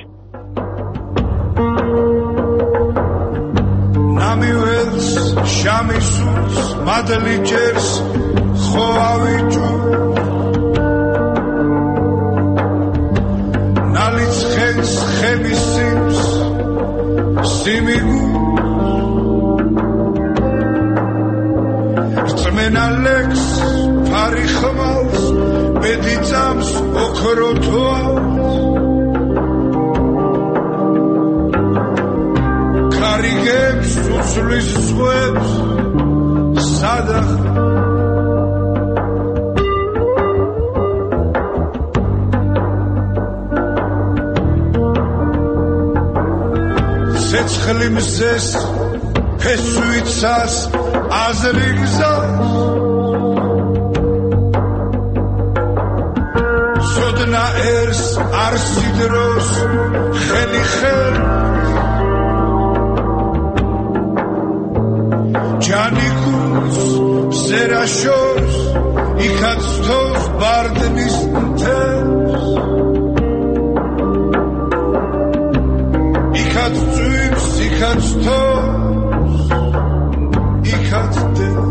ნამიველს შამისულს მადლიჯერს ხო ავიჯო ნალიცხენს ხების სიმს სიმიგუ რწმენალექს ფარი ხმავს ბედი წამს ოქროთოავს კარიგებს უცვლის ზღვებს სადახ ცეცხლი მზეს ფესვიცას აზრი გზას სოდნა ერს არ სიდროს ხელი ხელ ჯანიკუს ზერაშოს იქაც თოს ბარდნის თებს იქაც წვიმს იქაც თოს იქაც დებს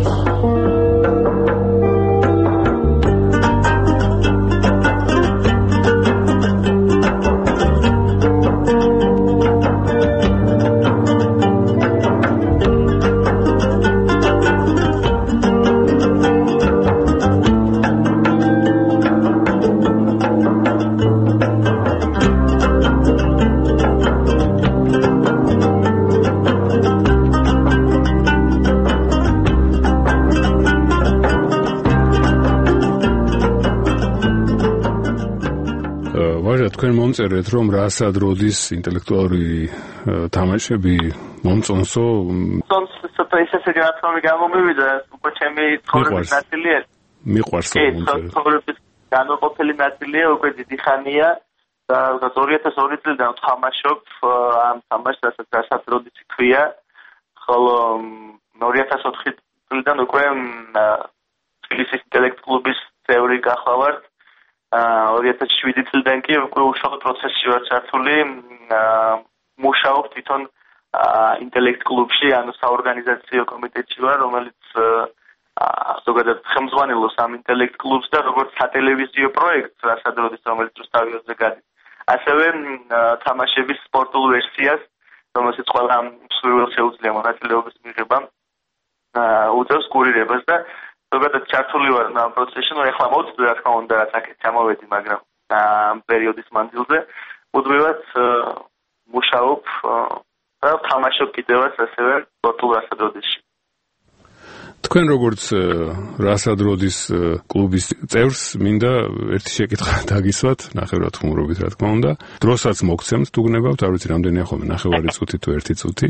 თქვენ მომწერეთ რომ რასად როდის ინტელექტუალური თამაშები მომწონსო ისე განათლები გამომივიდა უკვე ჩემი ცხოვრების ნაწილია მიყვარს ცხოვრების განუყოფელი ნაწილია უკვე დიდი ხანია და 2002 წლიდან ვთამაშობ ამ თამაშს რასაც როდის ქვია ხოლო 2004 წლიდან უკვე თბილისის ინტელექტ კლუბის წევრი გახლავართ 2007 წლიდან კი უკვე უშუალო პროცესში ვარ ჩართული მუშაობ თვითონ ინტელექტ კლუბში ანუ საორგანიზაციო კომიტეტში ვარ რომელიც ზოგადად ხელმძღვანელობს ამ ინტელექტ კლუბს და როგორც სატელევიზიო პროექტს რასაც როდის რომელიც რუსთავიოზე გადის ასევე თამაშების სპორტულ ვერსიას რომელსაც ყველა მსურველს შეუძლია მონაწილეობის მიღება უწევს კურირებას და ზოგადად ჩართული ვარ ამ პროცესში, ნუ ეხლა მოვწვდი რა თქმა უნდა რაც აქეთ ჩამოვედი, მაგრამ ამ პერიოდის მანძილზე უდმევად მუშაობ და თამაშობ კიდევაც ასევე სპორტულ რასადროდისში. თქვენ როგორც რასადროდის კლუბის წევრს მინდა ერთი შეკითხვა დაგისვათ, ნახევრად ხუმრობით რა თქმა უნდა. დროსაც მოგცემთ თუ გნებავთ, არ ვიცი რამდენია ხოლმე, ნახევარი წუთი თუ 1 წუთი.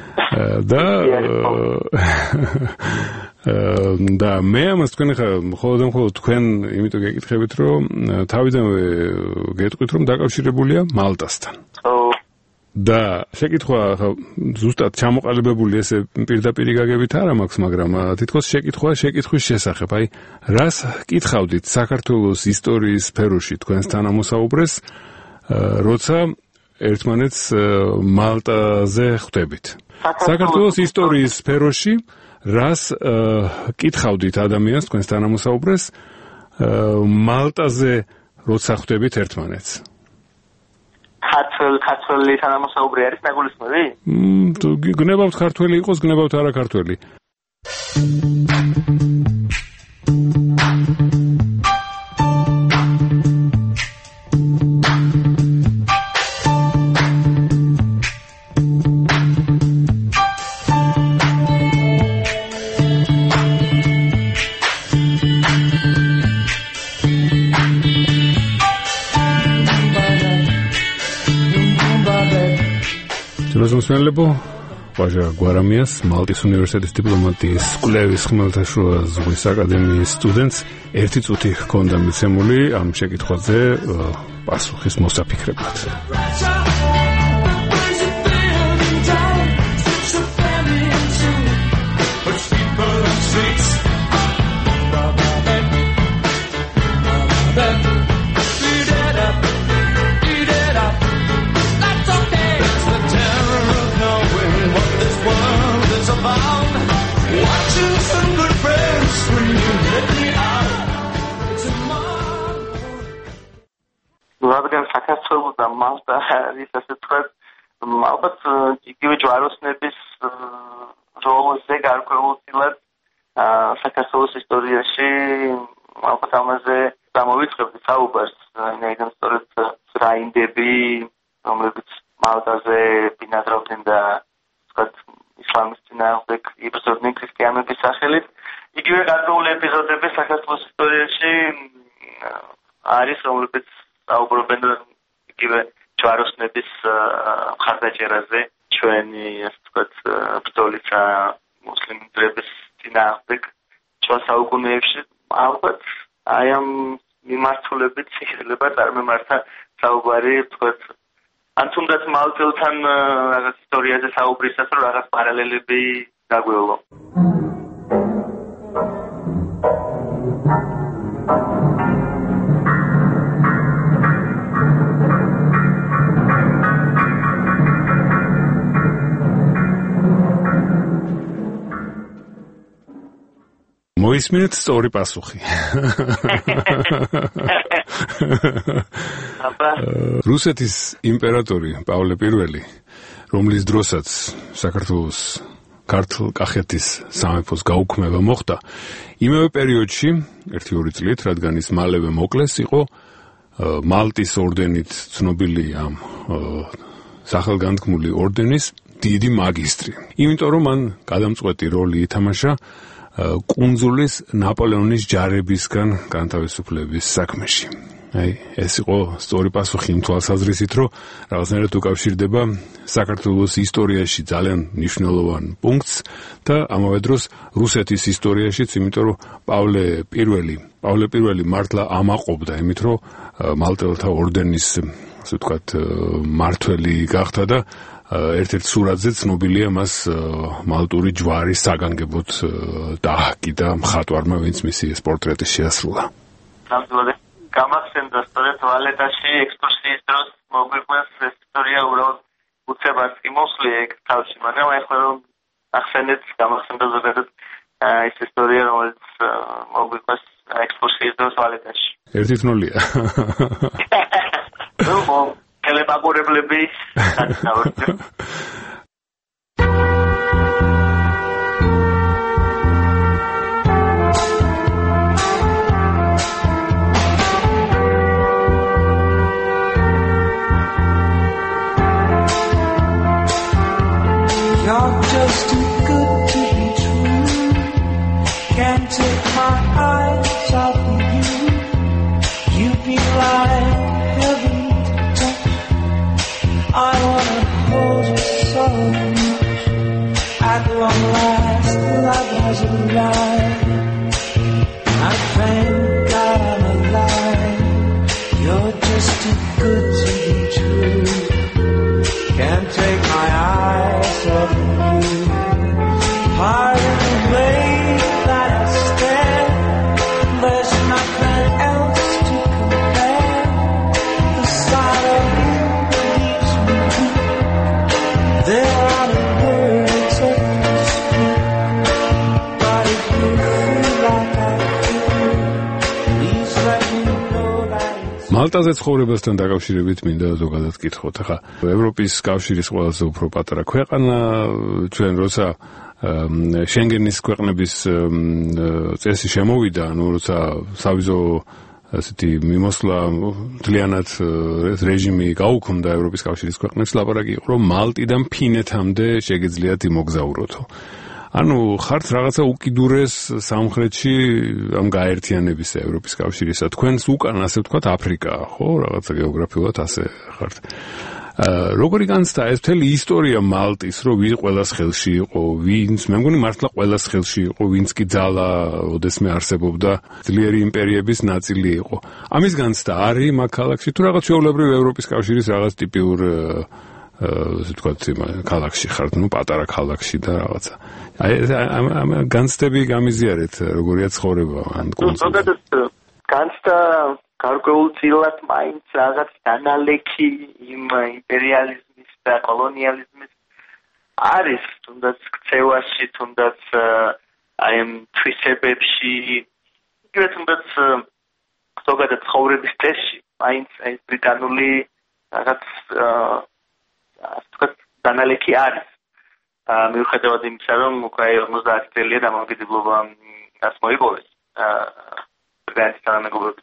და მე ამას თქვენ ხა მხოლოდ თქვენ იმიტომ გეკითხებით რომ თავიდანვე გეტყვით რომ დაკავშირებულია მალტასთან. და შეკითხვა ხა ზუსტად ჩამოყალიბებული ესე პირდაპირი გაგებით არ მაქვს, მაგრამ თითქოს შეკითხვის შესახებ, აი რას კითხავდით საქართველოს ისტორიის სფეროში თქვენს თანამოსაუბრეს როცა ერთმანეთს მალტაზე ხვდებით. საქართველოს ისტორიის სფეროში რას კითხავდით ადამიანს თქვენს თანამოსაუბრეს მალტაზე როცა ხვდებით ერთმანეთს? ქართველი თანამოსაუბრი არის ნაგულისმები? გნებავთ ქართველი იყოს, გნებავთ არა ქართველი. მოსმენლებო, ვაჟა გვარამიას, მალტის უნივერსიტეტის დიპლომატიის კვლევის ხმელთაშუა ზღვის აკადემიის სტუდენტს ერთი წუთი ჰქონდა მიცემული ამ შეკითხვაზე პასუხის მოსაფიქრებლად. რადგან საქართველოს და მალტა არის ასე თქვა, ალბათ იგივე ჯვაროსნების როლზე გარკვეულწილად საქართველოს ისტორიაში ალბათ ამაზე გამოვიწყებთ საუბარს, რადგან სწორედ რაინდები, რომლებიც მალტაზე ბინადრობდნენ და თქვა ისლამის წინააღმდეგ იბრძოდნენ ქრისტიანობის სახელით, იგივე გარკვეული ეპიზოდები საქართველოს ისტორიაში არის, რომლებიც საუბრობენ იგივე ჯვაროსნების მხარდაჭერაზე ჩვენი ასე ვთქვათ ბრძოლისა მუსლიმების წინააღმდეგ ჩვენ საუკუნეებში ალბათ აი ამ მიმართულებით შეიძლება წარმემართა საუბარი ვთქვათ ან თუნდაც მალტელთან რაღაც ისტორიაზე საუბრისას რომ რაღაც პარალელები გაგვეულო. მოისმინეთ სწორი პასუხი. რუსეთის იმპერატორი პავლე I, რომლის დროსაც საქართველოს ქართლ-კახეთის სამეფოს გაუქმება მოხდა, იმავე პერიოდში, 1-2 წლით, რადგან ის მალევე მოკლეს, იყო მალტის ორდენით ცნობილი ამ სახელგანთქმული ორდენის დიდი მაგისტრი. იმიტომ რომ მან გადამწყვეტი როლი ითამაშა კუნძულის ნაპოლეონის ჯარებისგან განთავისუფლების საქმეში. აი, ეს იყო სწორი პასუხი იმ თვალსაზრისით, რომ რაღაცნაირად უკავშირდება საქართველოს ისტორიაში ძალიან მნიშვნელოვან პუნქტს და ამავე დროს რუსეთის ისტორიაშიც, იმიტომ რომ პავლე I მართლა ამაყობდა იმით, რომ მალტელთა ორდენის, ასე ვთქვათ, მართველი გახდა და ერთ-ერთ სურათზე ცნობილია მას მალტური ჯვარის საგანგებოდ დაჰკიდა მხატვარმა, ვინც მისი ეს პორტრეტი შეასრულა. გამახსენდა სწორედ ვალეტაში ექსკურსიის დროს მოგვიყვეს ეს ისტორია უბრალოდ უცებარს კი მოსვლი ეგ თავში, მაგრამ ახლა რომ ახსენეთ, გამახსენდა ზოგადად ეს ისტორია, რომელიც მოგვიყვეს ექსკურსიის დროს ვალეტაში. 1-0. ტელეპაგურებლები გადავარდა. You're just too good to be true. Can't take my eyes off of you. You be like heaven to touch. I wanna hold you so much. At long last, love has arrived. I thank God I'm alive. You're just too good to be true. Can't take my eyes off of you. Pardon the way that I stand. There's nothing else to compare. The sight of you მალტაზე ცხოვრებასთან დაკავშირებით მინდა ზოგადად გითხოთ. ახლა ევროპის კავშირის ყველაზე უფრო პატარა ქვეყანა, ჩვენ როცა შენგენის ქვეყნების წესი შემოვიდა, ანუ როცა სავიზო ასეთი მიმოსვლა მთლიანად რეჟიმი გაუქმდა ევროპის კავშირის ქვეყნებს, ლაპარაკი იყო, რომ მალტიდან ფინეთამდე შეგიძლიათ იმოგზაუროთო. ანუ ხართ რაღაცა უკიდურეს სამხრეთში ამ გაერთიანებისა ევროპის კავშირისა. თქვენს უკან ასე ვთქვათ აფრიკაა, ხო? რაღაცა გეოგრაფიულად ასე ხართ. როგორი განცდა ეს მთელი ისტორია მალტის, რომ ვინ ყველას ხელში იყო, ვინც, მე მგონი მართლა ყველას ხელში იყო, ვინც კი ძალა ოდესმე არსებობდა, ძლიერი იმპერიების ნაწილი იყო. ამის განცდა არის მაგ ქალაქში თუ რაღაც ჩვეულებრივ ევროპის კავშირის რაღაც ტიპიურ ასე ვთქვათ, ქალაქში ხართ, პატარა ქალაქში და რაღაცა. აი ამ განცდები გამიზიარეთ, როგორია ცხოვრება ან კონცერტი. განცდა გარკვეულწილად მაინც რაღაც დანალექი იმ იმპერიალიზმის და კოლონიალიზმის არის, თუნდაც ქცევაში, თუნდაც აი ამ თვისებებში, იგივე თუნდაც ზოგადად ცხოვრების წესში, მაინც აი ბრიტანული რაღაც ასეთ დანალექი არის. მიუხედავად იმისა, რომ უკვე 50 წელია დამოუკიდებლობა ას მოიპოვეს. ბრიტანეთის თანამეგობრობისგან.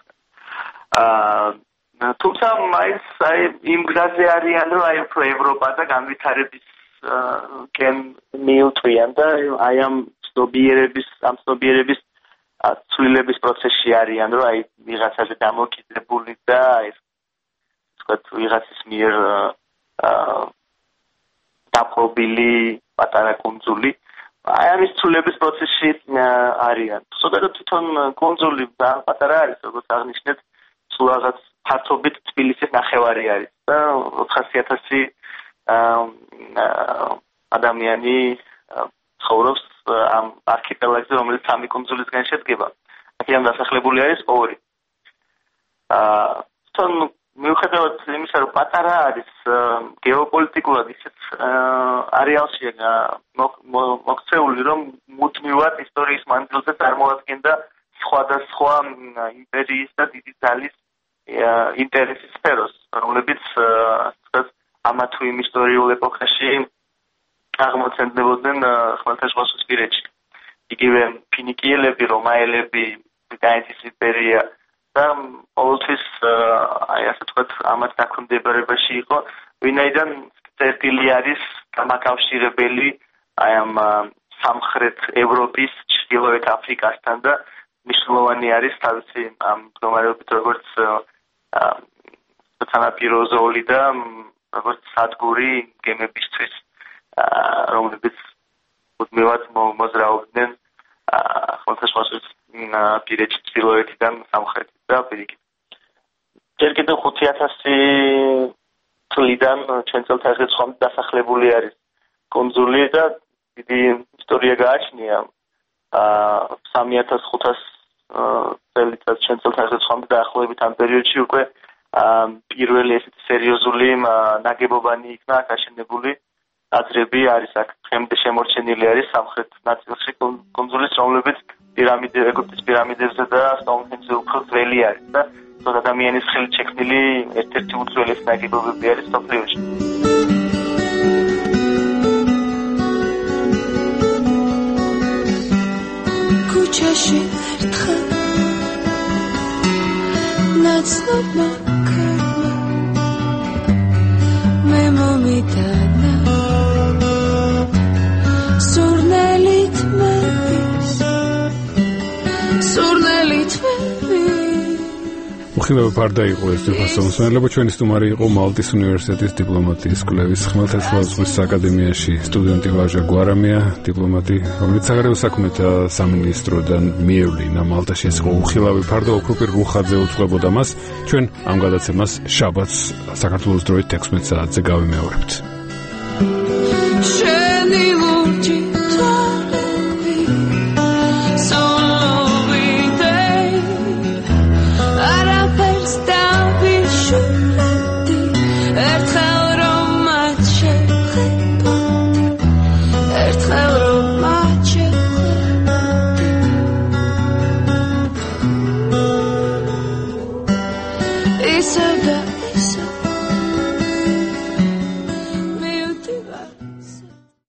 თუმცა მაინც აი იმ გზაზე არიან, რომ აი უფრო ევროპა და განვითარების კენ მიუთვიან და აი ამ ცნობიერების ცვლილების პროცესში არიან, რომ აი ვიღაცაზე დამოკიდებული და აი ვთქვათ ვიღაცის მიერ დაპყრობილი პატარა კუნძული აი ამის ცვლილების პროცესში არიან. ზოგადად თვითონ კუნძული და პატარა არის, როგორც აღნიშნეთ, სულ რაღაც ფართობით თბილისის ნახევარი არის და 400,000 ადამიანი ცხოვრობს ამ არქიპელაგზე, რომელიც 3 კუნძულისგან შედგება. აქედან დასახლებული არის 2. თვითონ მიუხედავად იმისა, რომ პატარა არის, გეოპოლიტიკურად ისეთ არეალში მოქცეული, რომ მუდმივად ისტორიის მანძილზე წარმოადგენდა სხვადასხვა იმპერიის და დიდი ძალის ინტერესის სფეროს, რომლებიც ამა თუ იმ ისტორიულ ეპოქაში აღმოცენდებოდნენ ხმელთაშუაზღვისპირეთში. იგივე ფინიკიელები, რომაელები, ბრიტანეთის იმპერია და ყოველთვის აი ასე ვთქვათ, ამათ დაქვემდებარებაში იყო, ვინაიდან წერტილი არის გამაკავშირებელი აი ამ სამხრეთ ევროპის, ჩრდილოეთ აფრიკასთან და მნიშვნელოვანი არის თავისი ამ მდგომარეობით, როგორც სანაპირო ზოლი და როგორც სადგური გემებისთვის, რომლებიც მუდმივად მოძრაობდნენ ხმელთაშუაზღვისპირეთში ჩრდილოეთიდან სამხრეთით და პირიქით. ჯერ კიდევ 5,000 წლიდან ჩვენ წელთაღრიცხვამდე დასახლებული არის კუნძული და დიდი ისტორია გააჩნია. 3,500 წელიწად ჩვენ წელთაღრიცხვამდე დაახლოებით ამ პერიოდში უკვე პირველი ესეთი სერიოზული ნაგებობანი იქნა აქ აშენებული. აზრები არის აქ დღემდე შემორჩენილი არის სამხრეთ ნაწილში კუნძულის, რომლებიც ეგვიპტის პირამიდებზე და სტოუნჰენჯზე უფრო ძველი არის და ადამიანის ხელით შექმნილი ერთ-ერთი უძველესი ნაგებობები არის მსოფლიოში. ქუჩაში ერთხელ ნაცნობმა ქარმა მე მომიტანა სურნელით მეფის სურნელით მეფის უხილავ ფარდა იყო ეს დასასრულებლად ჩვენი სტუმარი იყო მალტის უნივერსიტეტის დიპლომატიის კვლევის ხმელთაშუაზღვის აკადემიაში სტუდენტი ვაჟა გვარამია, დიპლომატი, რომელიც საგარეო საქმეთა სამინისტროდან მიევლინა მალტაში. ეს იყო უხილავი ფარდა, ოქროპირ რუხაძე უძღვებოდა მას. ჩვენ ამ გადაცემას შაბათს საქართველოს დროით 16 საათზე გავიმეორებთ. შენი ლურჯი